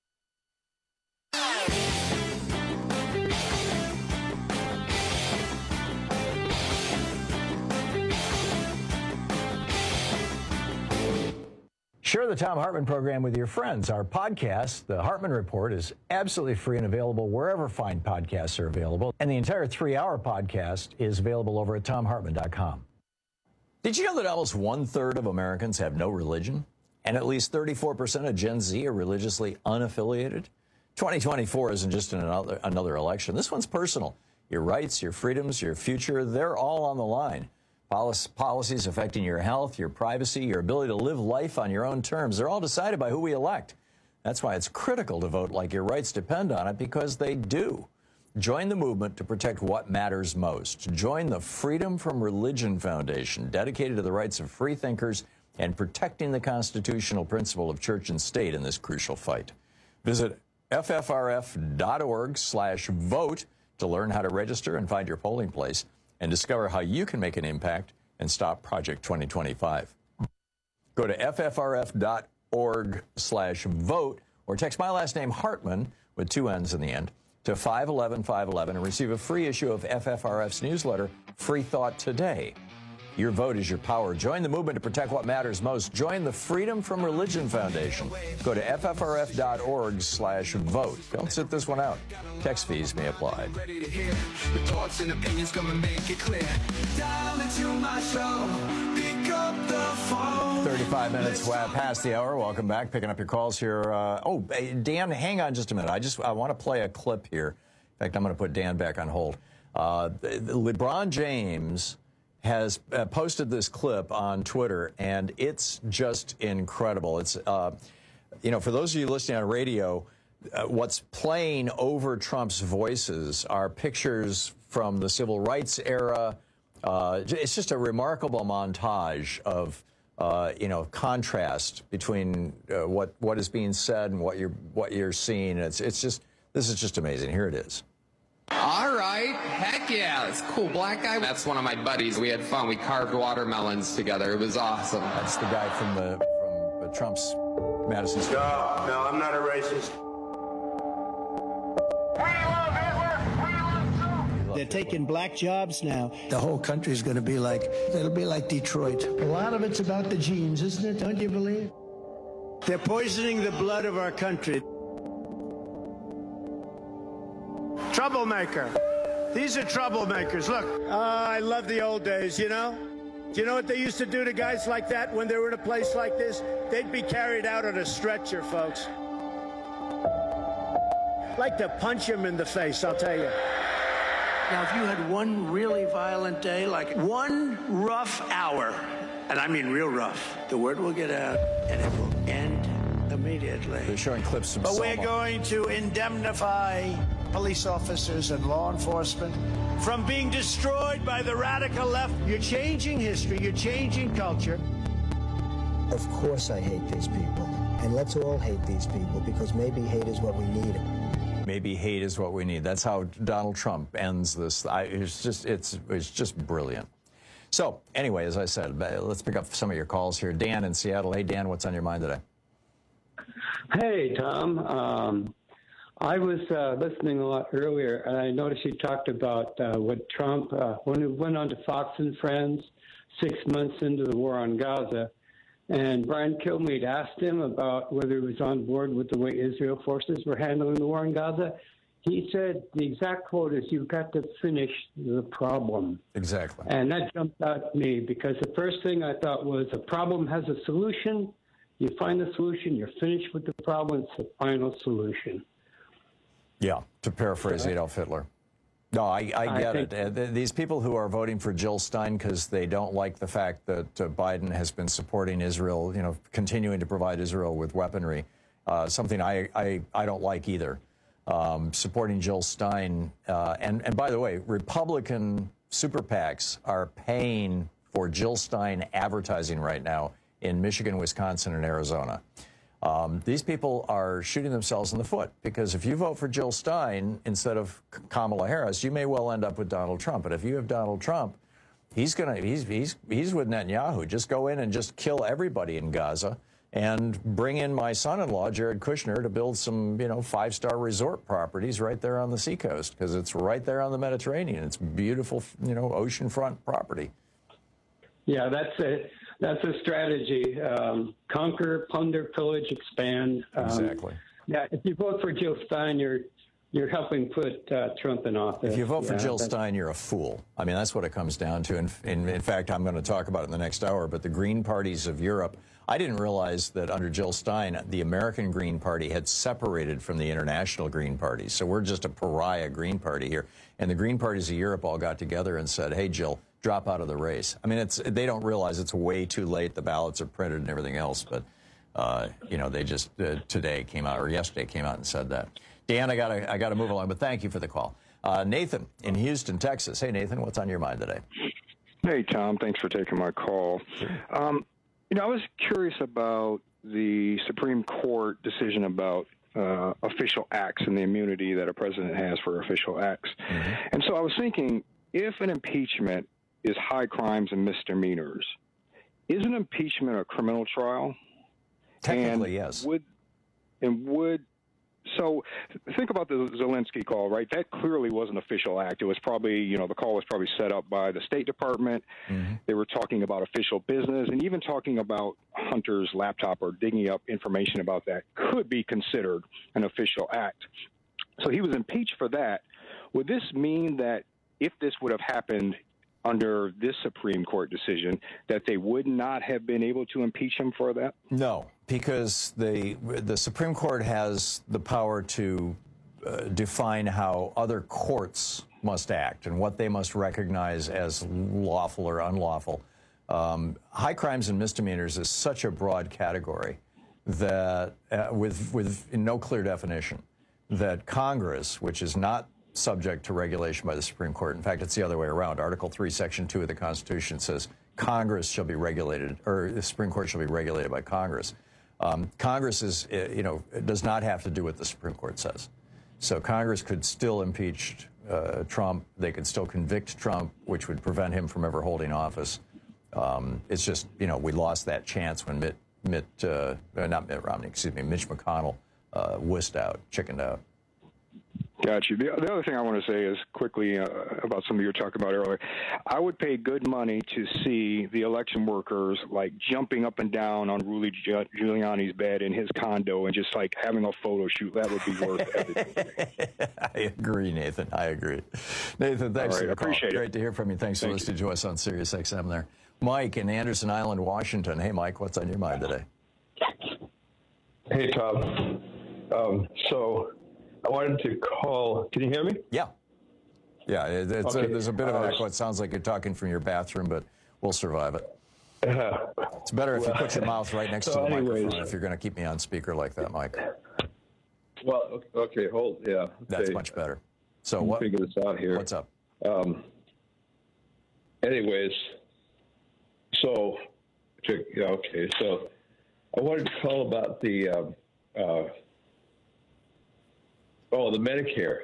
Share the Tom Hartman program with your friends. Our podcast, The Hartman Report, is absolutely free and available wherever fine podcasts are available. And the entire three-hour podcast is available over at tom hartman dot com. Did you know that almost one-third of Americans have no religion? And at least thirty-four percent of Gen Z are religiously unaffiliated. twenty twenty-four isn't just another, another election. This one's personal. Your rights, your freedoms, your future, they're all on the line. Polic- policies affecting your health, your privacy, your ability to live life on your own terms, they're all decided by who we elect. That's why it's critical to vote like your rights depend on it, because they do. Join the movement to protect what matters most. Join the Freedom from Religion Foundation, dedicated to the rights of free thinkers and protecting the constitutional principle of church and state in this crucial fight. Visit ffrf.org slash vote to learn how to register and find your polling place and discover how you can make an impact and stop Project twenty twenty-five. Go to ffrf.org slash vote or text my last name Hartman with two N's in the end to five eleven five eleven and receive a free issue of F F R F's newsletter, Free Thought Today. Your vote is your power. Join the movement to protect what matters most. Join the Freedom from Religion Foundation. Go to ffrf.org slash vote. Don't sit this one out. Text fees may apply. Thoughts and opinions come and make it clear. Dial into my show. Pick up the phone. thirty-five minutes past the hour. Welcome back. Picking up your calls here. Uh, oh, Dan, hang on just a minute. I just I want to play a clip here. In fact, I'm going to put Dan back on hold. Uh, LeBron James has uh, posted this clip on Twitter, and it's just incredible. It's, uh, you know, for those of you listening on radio, uh, what's playing over Trump's voices are pictures from the civil rights era. Uh, it's just a remarkable montage of, uh, you know, contrast between uh, what what is being said and what you're what you're seeing. It's it's just this is just amazing. Here it is. All right. Heck yeah. It's cool. Black guy. That's one of my buddies. We had fun. We carved watermelons together. It was awesome. That's the guy from the from the Trump's Madison Square. No, no, I'm not a racist. They're taking black jobs now. The whole country is going to be like, it'll be like Detroit. A lot of it's about the genes, isn't it? Don't you believe? They're poisoning the blood of our country. Troublemaker. These are troublemakers. Look, uh, I love the old days, you know? Do you know what they used to do to guys like that when they were in a place like this? They'd be carried out on a stretcher, folks. Like to punch him in the face, I'll tell you. Now, if you had one really violent day, like one rough hour, and I mean real rough, the word will get out and it will end immediately. They're showing clips from But Selma. we're going to indemnify police officers and law enforcement From being destroyed by the radical left. You're changing history. You're changing culture. Of course I hate these people. And let's all hate these people, because maybe hate is what we need. Maybe hate is what we need. That's how Donald Trump ends this. I, it's just it's it's just brilliant. So anyway, as I said, let's pick up some of your calls here. Dan in Seattle. Hey, Dan, what's on your mind today? Hey, Tom. Um, I was uh, listening a lot earlier, and I noticed you talked about uh, what Trump, uh, when he went on to Fox and Friends six months into the war on Gaza, and Brian Kilmeade asked him about whether he was on board with the way Israel forces were handling the war on Gaza. He said the exact quote is, "You've got to finish the problem." Exactly. And that jumped out at me, because the first thing I thought was, a problem has a solution. You find the solution, you're finished with the problem, it's the final solution. Yeah, to paraphrase Adolf Hitler. No, I, I get I it. Uh, th- these people who are voting for Jill Stein because they don't like the fact that uh, Biden has been supporting Israel, you know, continuing to provide Israel with weaponry, uh, something I, I, I don't like either. Um, supporting Jill Stein. Uh, and, and by the way, Republican super PACs are paying for Jill Stein advertising right now in Michigan, Wisconsin, and Arizona. Um, these people are shooting themselves in the foot, because if you vote for Jill Stein instead of Kamala Harris, you may well end up with Donald Trump. But if you have Donald Trump, he's gonna he's he's he's with Netanyahu. Just go in and just kill everybody in Gaza and bring in my son-in-law Jared Kushner to build some, you know, five-star resort properties right there on the seacoast, because it's right there on the Mediterranean. It's beautiful, you know, oceanfront property. Yeah, that's a that's a strategy. Um, conquer, plunder, pillage, expand. Um, Exactly. Yeah, if you vote for Jill Stein, you're you're helping put uh, Trump in office. If you vote for Yeah, Jill that's- Stein, you're a fool. I mean, that's what it comes down to. And in, in fact, I'm going to talk about it in the next hour. But the Green parties of Europe, I didn't realize that under Jill Stein, the American Green Party had separated from the international Green Party. So we're just a pariah Green Party here. And the Green parties of Europe all got together and said, hey, Jill, drop out of the race. I mean, it's they don't realize it's way too late. The ballots are printed and everything else. But, uh, you know, they just uh, today came out, or yesterday came out and said that. Dan, I got to I got to move along, but thank you for the call. Uh, Nathan in Houston, Texas. Hey, Nathan, what's on your mind today? Hey, Tom. Thanks for taking my call. Um, you know, I was curious about the Supreme Court decision about uh, official acts and the immunity that a president has for official acts. Mm-hmm. And so I was thinking, if an impeachment is high crimes and misdemeanors, is an impeachment a criminal trial? Technically, and yes. Would, and would So think about the Zelensky call, right? That clearly was an official act. It was probably, you know, the call was probably set up by the State Department. Mm-hmm. They were talking about official business and even talking about Hunter's laptop or digging up information about that could be considered an official act. So he was impeached for that. Would this mean that if this would have happened under this Supreme Court decision, that they would not have been able to impeach him for that? No, because the the Supreme Court has the power to uh, define how other courts must act and what they must recognize as lawful or unlawful. Um, high crimes and misdemeanors is such a broad category that, uh, with with no clear definition, that Congress, which is not subject to regulation by the Supreme Court. In fact, it's the other way around. Article three, Section two of the Constitution says Congress shall be regulated, or the Supreme Court shall be regulated by Congress. Um, Congress is, you know, does not have to do what the Supreme Court says. So Congress could still impeach uh, Trump. They could still convict Trump, which would prevent him from ever holding office. Um, it's just, you know, we lost that chance when Mitt, Mitt uh, not Mitt Romney, excuse me, Mitch McConnell uh, wussed out, chickened out. Got you. The, the other thing I want to say is quickly uh, about something you were talking about earlier. I would pay good money to see the election workers like jumping up and down on Rudy Giuliani's bed in his condo and just like having a photo shoot. That would be worth everything. I agree, Nathan. I agree. Nathan, thanks All right, for the call. appreciate it. Great to hear from you. Thanks Thank for listening to us on Sirius X M there. Mike in Anderson Island, Washington. Hey, Mike, what's on your mind today? Hey, Tom. Um, so I wanted to call. Can you hear me? Yeah. Yeah, it, it's Okay. a, there's a bit of an Uh, echo. It sounds like you're talking from your bathroom, but we'll survive it. Uh, It's better if you put your mouth right next so to the anyways, microphone if you're going to keep me on speaker like that, Mike. Well, okay, hold. Yeah. That's okay. much better. So Let me what? Figure this out here. What's up? Um, anyways, so, to- yeah, okay, so I wanted to call about the, um, uh, oh, the Medicare.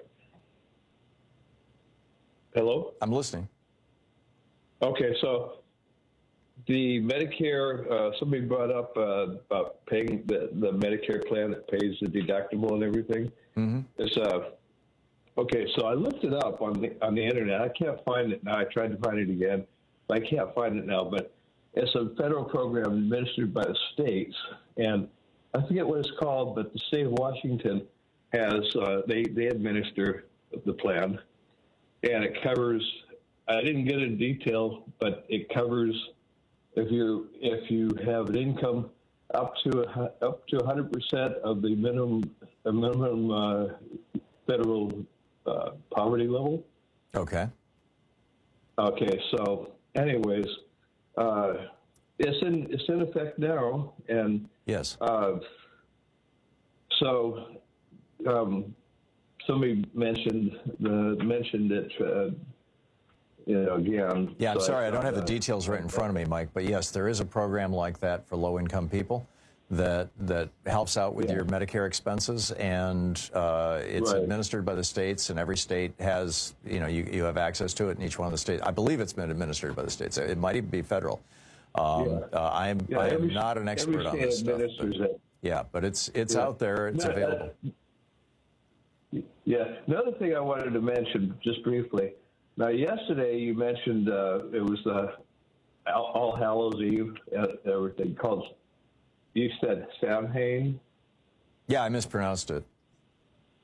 Hello? I'm listening. Okay, so the Medicare, uh, somebody brought up uh, about paying the, the Medicare plan that pays the deductible and everything. Mm-hmm. It's uh, okay. So I looked it up on the on the internet. I can't find it now. I tried to find it again, but I can't find it now. But it's a federal program administered by the states, and I forget what it's called. But the state of Washington has uh, they they administer the plan, and it covers. I didn't get in detail, but it covers if you if you have an income up to a, up to one hundred percent of the minimum the minimum uh, federal uh, poverty level. Okay. Okay. So, anyways, uh, it's in it's in effect now, and yes. Uh, so, um, somebody mentioned the mentioned it. Uh, You know, again. Yeah, I'm so sorry, I don't have the uh, details right in front of me, Mike. But yes, there is a program like that for low-income people that that helps out with Yeah. your Medicare expenses, and uh, it's Right. administered by the states. And every state has, you know, you, you have access to it in each one of the states. I believe it's been administered by the states. It might even be federal. Um, Yeah. uh, I am Yeah, I am every- not an expert every on state this stuff. administers But, it. yeah, but it's it's Yeah. out there. It's No, uh, available. Yeah. Another thing I wanted to mention, just briefly. Now, yesterday you mentioned uh, it was uh, All, All Hallows Eve, uh, everything called. You said Samhain. Yeah, I mispronounced it.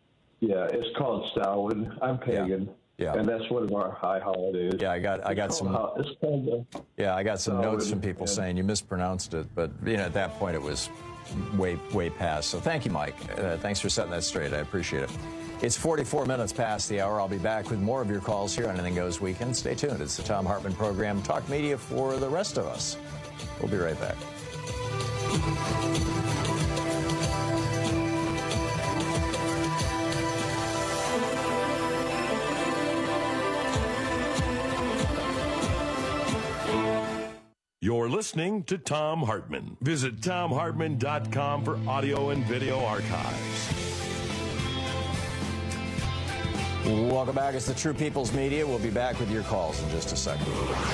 Yeah, it's called Samhain. I'm pagan. Yeah. And that's one of our high holidays. Yeah, I got I got It's some. called- It's called the Yeah, I got some Samhain, notes from people and- saying you mispronounced it, but you know at that point it was way way past. So thank you, Mike. Uh, thanks for setting that straight. I appreciate it. It's forty-four minutes past the hour. I'll be back with more of your calls here on Anything Goes Weekend. Stay tuned. It's the Thom Hartmann Program. Talk media for the rest of us. We'll be right back. You're listening to Thom Hartmann. Visit Thom Hartmann dot com for audio and video archives. Welcome back. It's the True People's Media. We'll be back with your calls in just a second.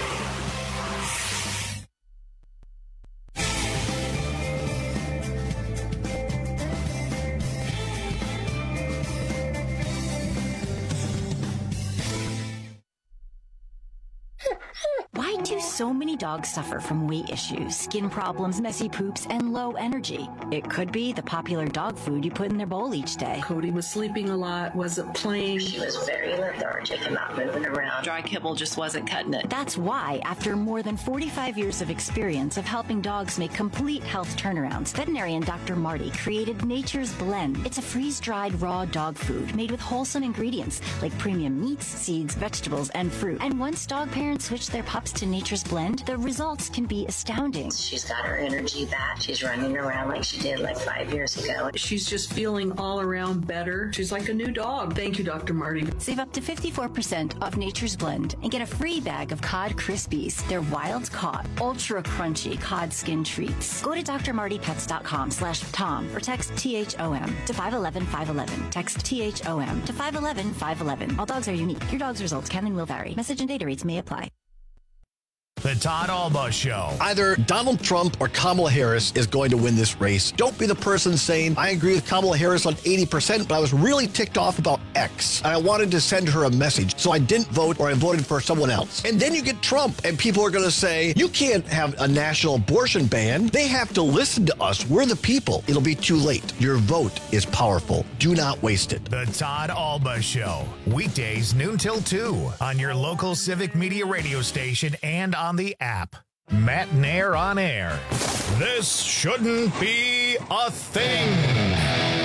Why do so many dogs suffer from weight issues, skin problems, messy poops, and low energy? It could be the popular dog food you put in their bowl each day. Cody was sleeping a lot, wasn't playing. She was very lethargic and not moving around. Dry kibble just wasn't cutting it. That's why, after more than forty-five years of experience of helping dogs make complete health turnarounds, veterinarian Doctor Marty created Nature's Blend. It's a freeze-dried raw dog food made with wholesome ingredients like premium meats, seeds, vegetables, and fruit. And once dog parents switch their pups to Nature's Blend, the results can be astounding. She's got her energy back. She's running around like she did like five years ago. She's just feeling all around better. She's like a new dog. Thank you, Doctor Marty. Save up to fifty-four percent off Nature's Blend and get a free bag of Cod Krispies. They're wild caught, ultra crunchy cod skin treats. Go to D R Marty Pets dot com slash Tom or text T H O M to five one one five one one. Text T H O M to five one one five one one. All dogs are unique. Your dog's results can and will vary. Message and data rates may apply. The Todd Alba Show. Either Donald Trump or Kamala Harris is going to win this race. Don't be the person saying, I agree with Kamala Harris on eighty percent, but I was really ticked off about X. And I wanted to send her a message, so I didn't vote or I voted for someone else. And then you get Trump, and people are going to say, you can't have a national abortion ban. They have to listen to us. We're the people. It'll be too late. Your vote is powerful. Do not waste it. The Todd Alba Show. Weekdays noon till two on your local civic media radio station and on the app. Matt Nair on air. This shouldn't be a thing.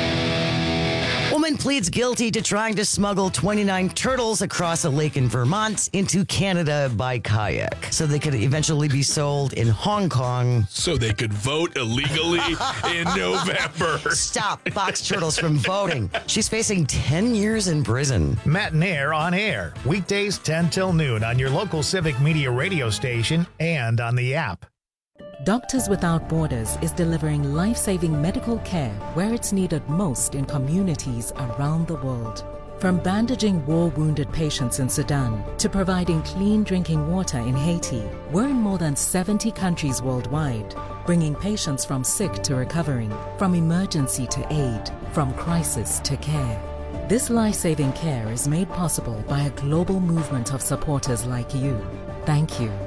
Woman pleads guilty to trying to smuggle twenty-nine turtles across a lake in Vermont into Canada by kayak so they could eventually be sold in Hong Kong. So they could vote illegally in November. Stop box turtles from voting. She's facing ten years in prison. Matt Nair on air. Weekdays ten till noon on your local civic media radio station and on the app. Doctors Without Borders is delivering life-saving medical care where it's needed most in communities around the world. From bandaging war-wounded patients in Sudan to providing clean drinking water in Haiti, we're in more than seventy countries worldwide, bringing patients from sick to recovering, from emergency to aid, from crisis to care. This life-saving care is made possible by a global movement of supporters like you. Thank you.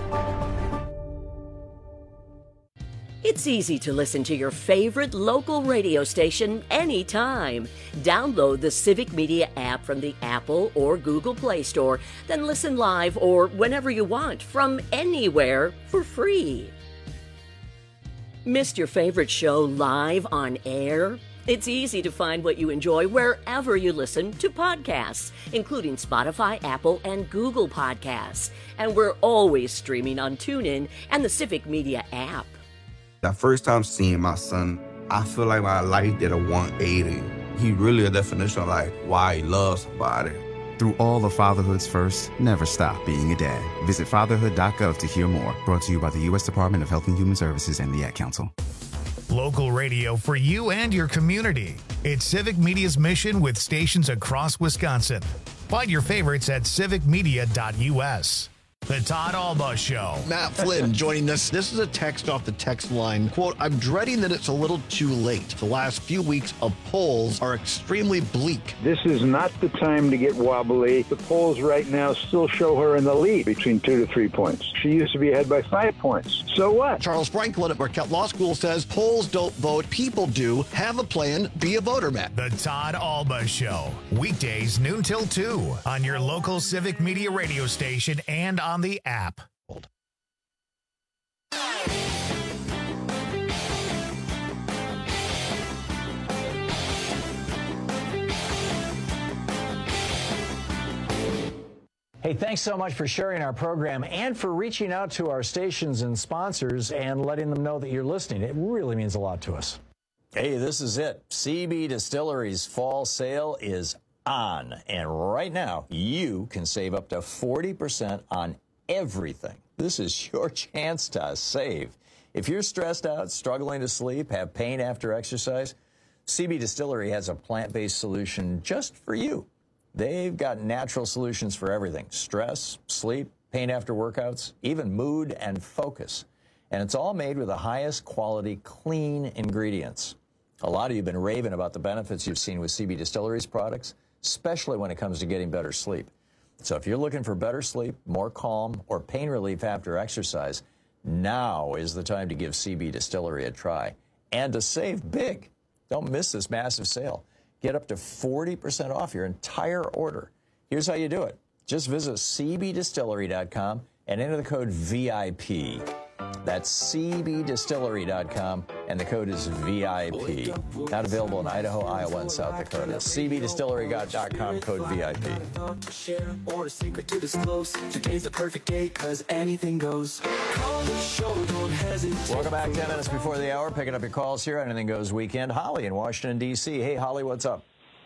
It's easy to listen to your favorite local radio station anytime. Download the Civic Media app from the Apple or Google Play Store, then listen live or whenever you want from anywhere for free. Missed your favorite show live on air? It's easy to find what you enjoy wherever you listen to podcasts, including Spotify, Apple, and Google Podcasts. And we're always streaming on TuneIn and the Civic Media app. The first time seeing my son, I feel like my life did a one eighty. He really a definition of like why he loves somebody. Through all of fatherhood's first, never stop being a dad. Visit fatherhood dot gov to hear more. Brought to you by the U S Department of Health and Human Services and the Ad Council. Local radio for you and your community. It's Civic Media's mission with stations across Wisconsin. Find your favorites at civic media dot U S. The Todd Alba Show. Matt Flynn joining us. This is a text off the text line. Quote, I'm dreading that it's a little too late. The last few weeks of polls are extremely bleak. This is not the time to get wobbly. The polls right now still show her in the lead between two to three points. She used to be ahead by five points. So what? Charles Franklin at Marquette Law School says polls don't vote, people do. Have a plan, be a voter, Matt. The Todd Alba Show. Weekdays noon till two on your local Civic Media radio station and on the app. Hey, thanks so much for sharing our program and for reaching out to our stations and sponsors and letting them know that you're listening. It really means a lot to us. Hey, this is it. C B Distillery's fall sale is on. And right now, you can save up to forty percent on everything. This is your chance to save. If you're stressed out, struggling to sleep, have pain after exercise, C B Distillery has a plant-based solution just for you. They've got natural solutions for everything: stress, sleep, pain after workouts, even mood and focus. And it's all made with the highest quality, clean ingredients. A lot of you have been raving about the benefits you've seen with C B Distillery's products, especially when it comes to getting better sleep. So if you're looking for better sleep, more calm, or pain relief after exercise, now is the time to give C B Distillery a try and to save big. Don't miss this massive sale. Get up to forty percent off your entire order. Here's how you do it. Just visit C B distillery dot com and enter the code V I P. That's C B distillery dot com, and the code is V I P. Not available in Idaho, Iowa, and South Dakota. C B distillery dot com, code V I P. Or a secret to disclose. Today's the perfect day, cause anything goes. Call the show, don't hesitate. Welcome back, ten minutes before the hour. Picking up your calls here. Anything Goes weekend. Holly in Washington, D C Hey, Holly, what's up?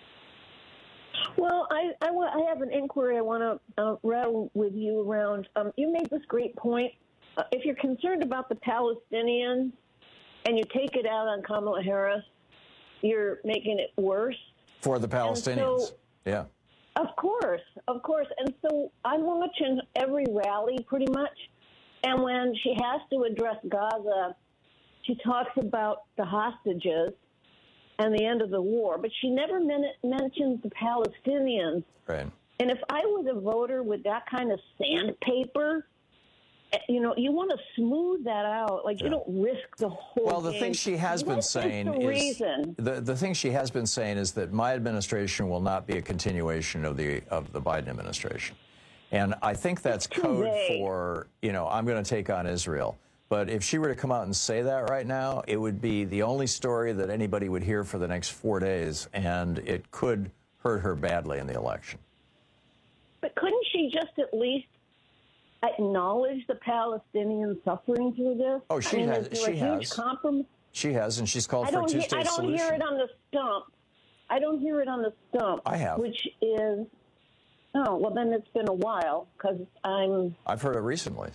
Well, I, I, want, I have an inquiry I want to uh, rattle with you around. Um, you made this great point. Uh, if you're concerned about the Palestinians and you take it out on Kamala Harris, you're making it worse. For the Palestinians. So, yeah. Of course, of course. And so I'm watching every rally pretty much. And when she has to address Gaza, she talks about the hostages and the end of the war, but she never men- mentions the Palestinians. Right. And if I was a voter with that kind of sandpaper, you know, you want to smooth that out. Like, yeah. You don't risk the whole Well, the game. thing she has what been saying the is reason? the the thing she has been saying is that my administration will not be a continuation of the of the Biden administration, and I think that's code vague. for, you know, I'm going to take on Israel. But if she were to come out and say that right now, it would be the only story that anybody would hear for the next four days, and it could hurt her badly in the election. But couldn't she just at least acknowledge the Palestinian suffering through this? Oh, she I mean, has. Is there She a huge has. Compromise? She has, and she's called I for a don't, he- two-state I don't solution. hear it on the stump. I don't hear it on the stump. I have. Which is, oh, well, then it's been a while because I'm. I've heard it recently.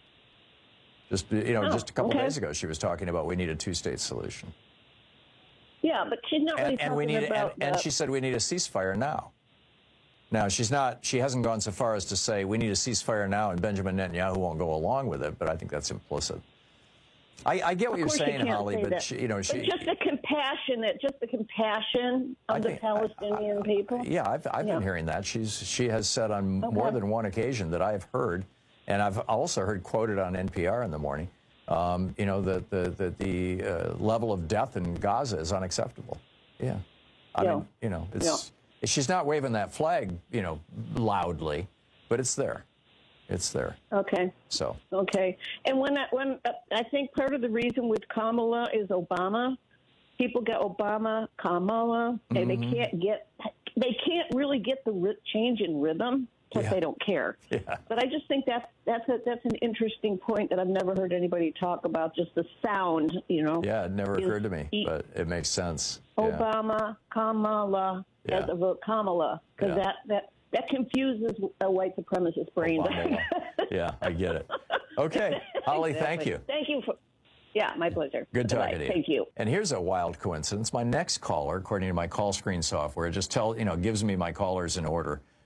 Just, you know, Oh, just a couple okay. days ago, she was talking about we need a two-state solution. Yeah, but she's not really And, and talking we need, about and, and the- she said we need a ceasefire now. Now, she's not, she hasn't gone so far as to say we need a ceasefire now and Benjamin Netanyahu won't go along with it, but I think that's implicit. I, I get what Of you're course you saying, can't Holly, say but that. she, you know, But she. just the compassionate, just the compassion of the Palestinian people. Yeah, I've, I've Yeah. been hearing that. She's she has said on Okay. more than one occasion that I've heard, and I've also heard quoted on N P R in the morning. Um, you know, that the the, the uh, level of death in Gaza is unacceptable. Yeah, I Yeah. mean, you know, it's she's not waving that flag, you know, loudly, but it's there. It's there. Okay. So. Okay. And when I, when uh, I think part of the reason with Kamala is Obama. People get Obama, Kamala, and Mhm. they can't get they can't really get the ri- change in rhythm. Plus, Yeah. they don't care. Yeah. But I just think that's that's a, that's an interesting point that I've never heard anybody talk about. Just the sound, you know. Yeah, it never is occurred to me, e- but it makes sense. Yeah. Obama, Kamala, Yeah. as a vote Kamala, because Yeah. that, that, that confuses a white supremacist brain. Obama. Yeah, I get it. Okay, Holly, thank Exactly. you. Thank you for. Yeah, my pleasure. Good Bye-bye. talking to you. Thank you. And here's a wild coincidence. My next caller, according to my call screen software, just tell you know gives me my callers in order.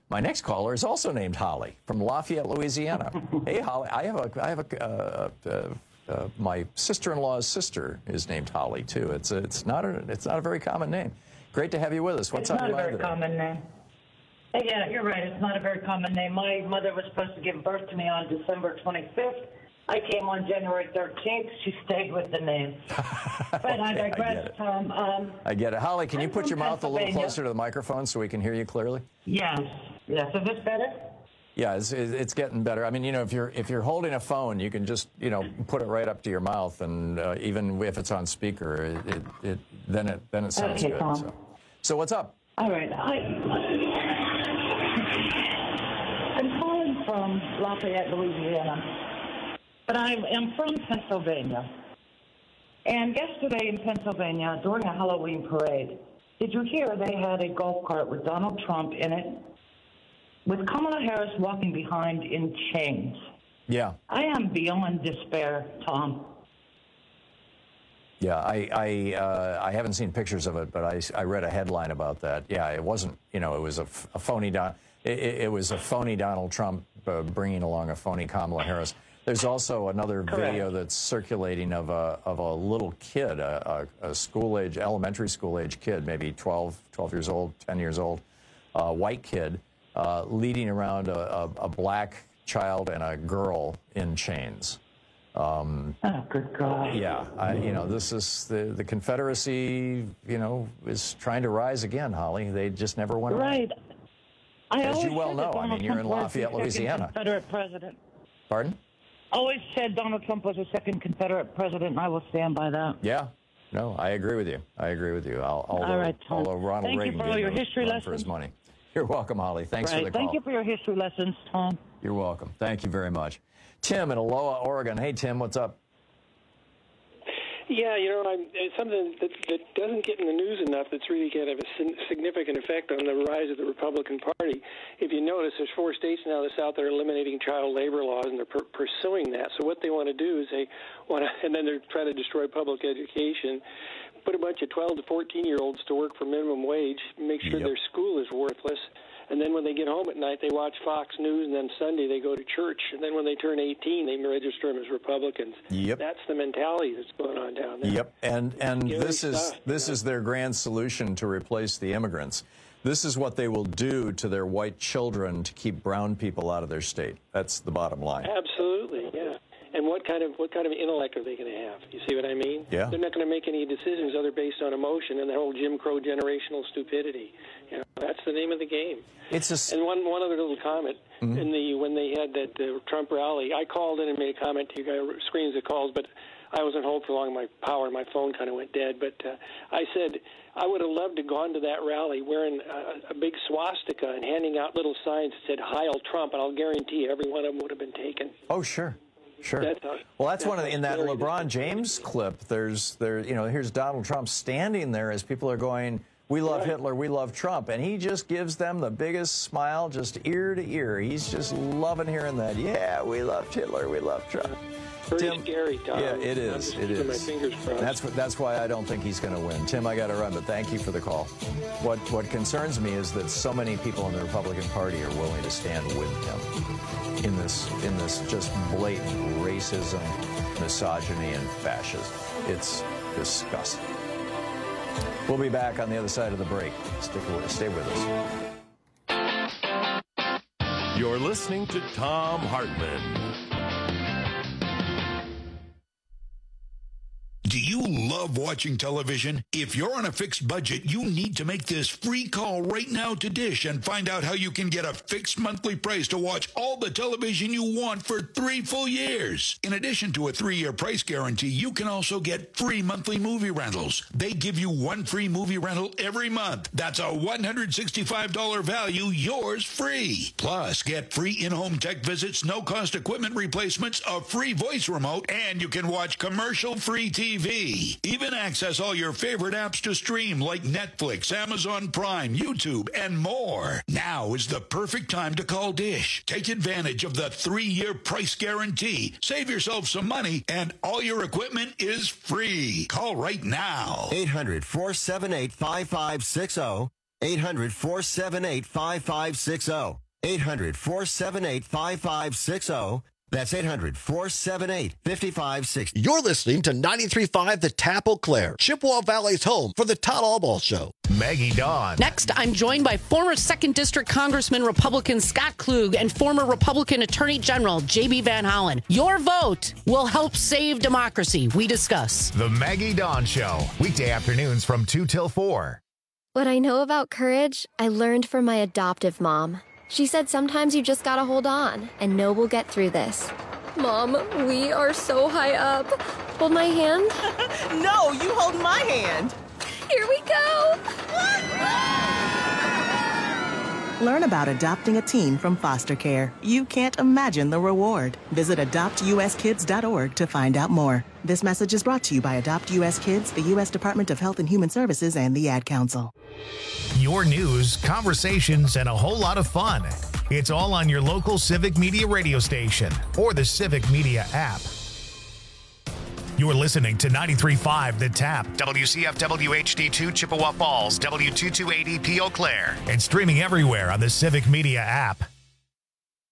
My next caller is also named Holly from Lafayette, Louisiana. Hey, Holly, I have a, I have a, uh, uh, uh, my sister-in-law's sister is named Holly too. It's a, it's not a, it's not a very common name. Great to have you with us. What's it's on not your a very mind common name. Yeah, you're right. It's not a very common name. My mother was supposed to give birth to me on December twenty-fifth. I came on January thirteenth. She stayed with the name. But okay, I digress, I Tom. Um, I get it. Holly, can you I'm put from your mouth a little Pennsylvania. closer to the microphone so we can hear you clearly? Yes. Yes. Is this better? Yeah, it's, it's getting better. I mean, you know, if you're if you're holding a phone, you can just, you know, put it right up to your mouth, and uh, even if it's on speaker, it, it, it then it then it sounds Okay, good. Tom. So. so what's up? All right. I, I'm calling from Lafayette, Louisiana. But I am from Pennsylvania. And yesterday in Pennsylvania, during a Halloween parade, did you hear they had a golf cart with Donald Trump in it, with Kamala Harris walking behind in chains? Yeah. I am beyond despair, Tom. Yeah, I I, uh, I haven't seen pictures of it, but I, I read a headline about that. Yeah, it wasn't, you know, it was a, a phony, Don, it, it was a phony Donald Trump uh, bringing along a phony Kamala Harris. There's also another Correct. video that's circulating of a of a little kid, a, a, a school age, elementary school age kid, maybe twelve, twelve years old, ten years old, uh, white kid, uh, leading around a, a, a black child and a girl in chains. Um, oh, good God. Yeah, I, you know, this is the the Confederacy. You know, is trying to rise again, Holly. They just never went away. Right. I As you always well said know, that I mean, Donald you're in Trump was Lafayette, the second Louisiana. Confederate president. Pardon? Always said Donald Trump was the second Confederate president, and I will stand by that. Yeah. No, I agree with you. I agree with you. I'll, although, all right, Tom. although Ronald Thank Reagan you for all your didn't history run lessons. for his money. You're welcome, Holly. Thanks right. for the call. Thank you for your history lessons, Tom. You're welcome. Thank you very much. Tim in Aloha, Oregon. Hey, Tim, what's up? Yeah, you know, I'm, it's something that, that doesn't get in the news enough that's really kind of a significant effect on the rise of the Republican Party. If you notice, there's four states now in the South that are eliminating child labor laws, and they're per- pursuing that. So what they want to do is they want to, and then they're trying to destroy public education, put a bunch of twelve to fourteen-year-olds to work for minimum wage, make sure Yep. their school is worthless. And then when they get home at night, they watch Fox News, and then Sunday they go to church. And then when they turn eighteen, they register them as Republicans. Yep. That's the mentality that's going on down there. Yep. And and Scary this is stuff, this is their grand solution to replace the immigrants. This is what they will do to their white children to keep brown people out of their state. That's the bottom line. Absolutely, yeah. And what kind of what kind of intellect are they going to have? You see what I mean? Yeah. They're not going to make any decisions other based on emotion and the whole Jim Crow generational stupidity. You know, that's the name of the game. It's a... And one one other little comment. Mm-hmm. In the when they had that uh, Trump rally, I called in and made a comment to you guys, screens of calls, but I wasn't home for long. My power, my phone kind of went dead. But uh, I said I would have loved to gone to that rally wearing a, a big swastika and handing out little signs that said "Heil Trump," and I'll guarantee you every one of them would have been taken. Oh, sure. Sure. That's a, well, that's, that's one of the, in that very LeBron James clip. There's there, you know, here's Donald Trump standing there as people are going, "We love Right. Hitler, we love Trump," and he just gives them the biggest smile, just ear to ear. He's just loving hearing that. Yeah, we loved Hitler, we love Trump. Pretty Tim, scary, Tom. yeah, it I'm is. just It keeping my is. fingers crossed. That's what, that's why I don't think he's going to win. Tim, I got to run, but thank you for the call. What what concerns me is that so many people in the Republican Party are willing to stand with him in this in this just blatant racism, misogyny, and fascism. It's disgusting. We'll be back on the other side of the break. Stick with, stay with us. You're listening to Thom Hartmann. Do you love watching television? If you're on a fixed budget, you need to make this free call right now to Dish and find out how you can get a fixed monthly price to watch all the television you want for three full years. In addition to a three-year price guarantee, you can also get free monthly movie rentals. They give you one free movie rental every month. That's a one hundred sixty-five dollars value, yours free. Plus, get free in-home tech visits, no-cost equipment replacements, a free voice remote, and you can watch commercial-free T V. Even access all your favorite apps to stream like Netflix, Amazon Prime, YouTube, and more. Now is the perfect time to call Dish. Take advantage of the three-year price guarantee. Save yourself some money, and all your equipment is free. Call right now. eight hundred, four seven eight, five five six zero. eight hundred, four seven eight, five five six zero. eight hundred, four seven eight, five five six zero. That's eight hundred, four seven eight, five five six zero. You're listening to ninety-three point five The Tap Eau Claire, Chippewa Valley's home for the Todd Albaugh Show. Maggie Dawn. Next, I'm joined by former second District Congressman Republican Scott Klug and former Republican Attorney General J B Van Hollen. Your vote will help save democracy. We discuss. The Maggie Dawn Show, weekday afternoons from two till four. What I know about courage, I learned from my adoptive mom. She said sometimes you just gotta hold on and know we'll get through this. Mom, we are so high up. Hold my hand. No, you hold my hand. Here we go. Learn about adopting a teen from foster care. You can't imagine the reward. Visit adopt u s kids dot org to find out more. This message is brought to you by Adopt U S Kids, the U S Department of Health and Human Services, and the Ad Council. Your news, conversations, and a whole lot of fun. It's all on your local Civic Media radio station or the Civic Media app. You're listening to ninety-three point five The Tap, W C F W H D two Chippewa Falls, W two two eight E P Eau Claire, and streaming everywhere on the Civic Media app.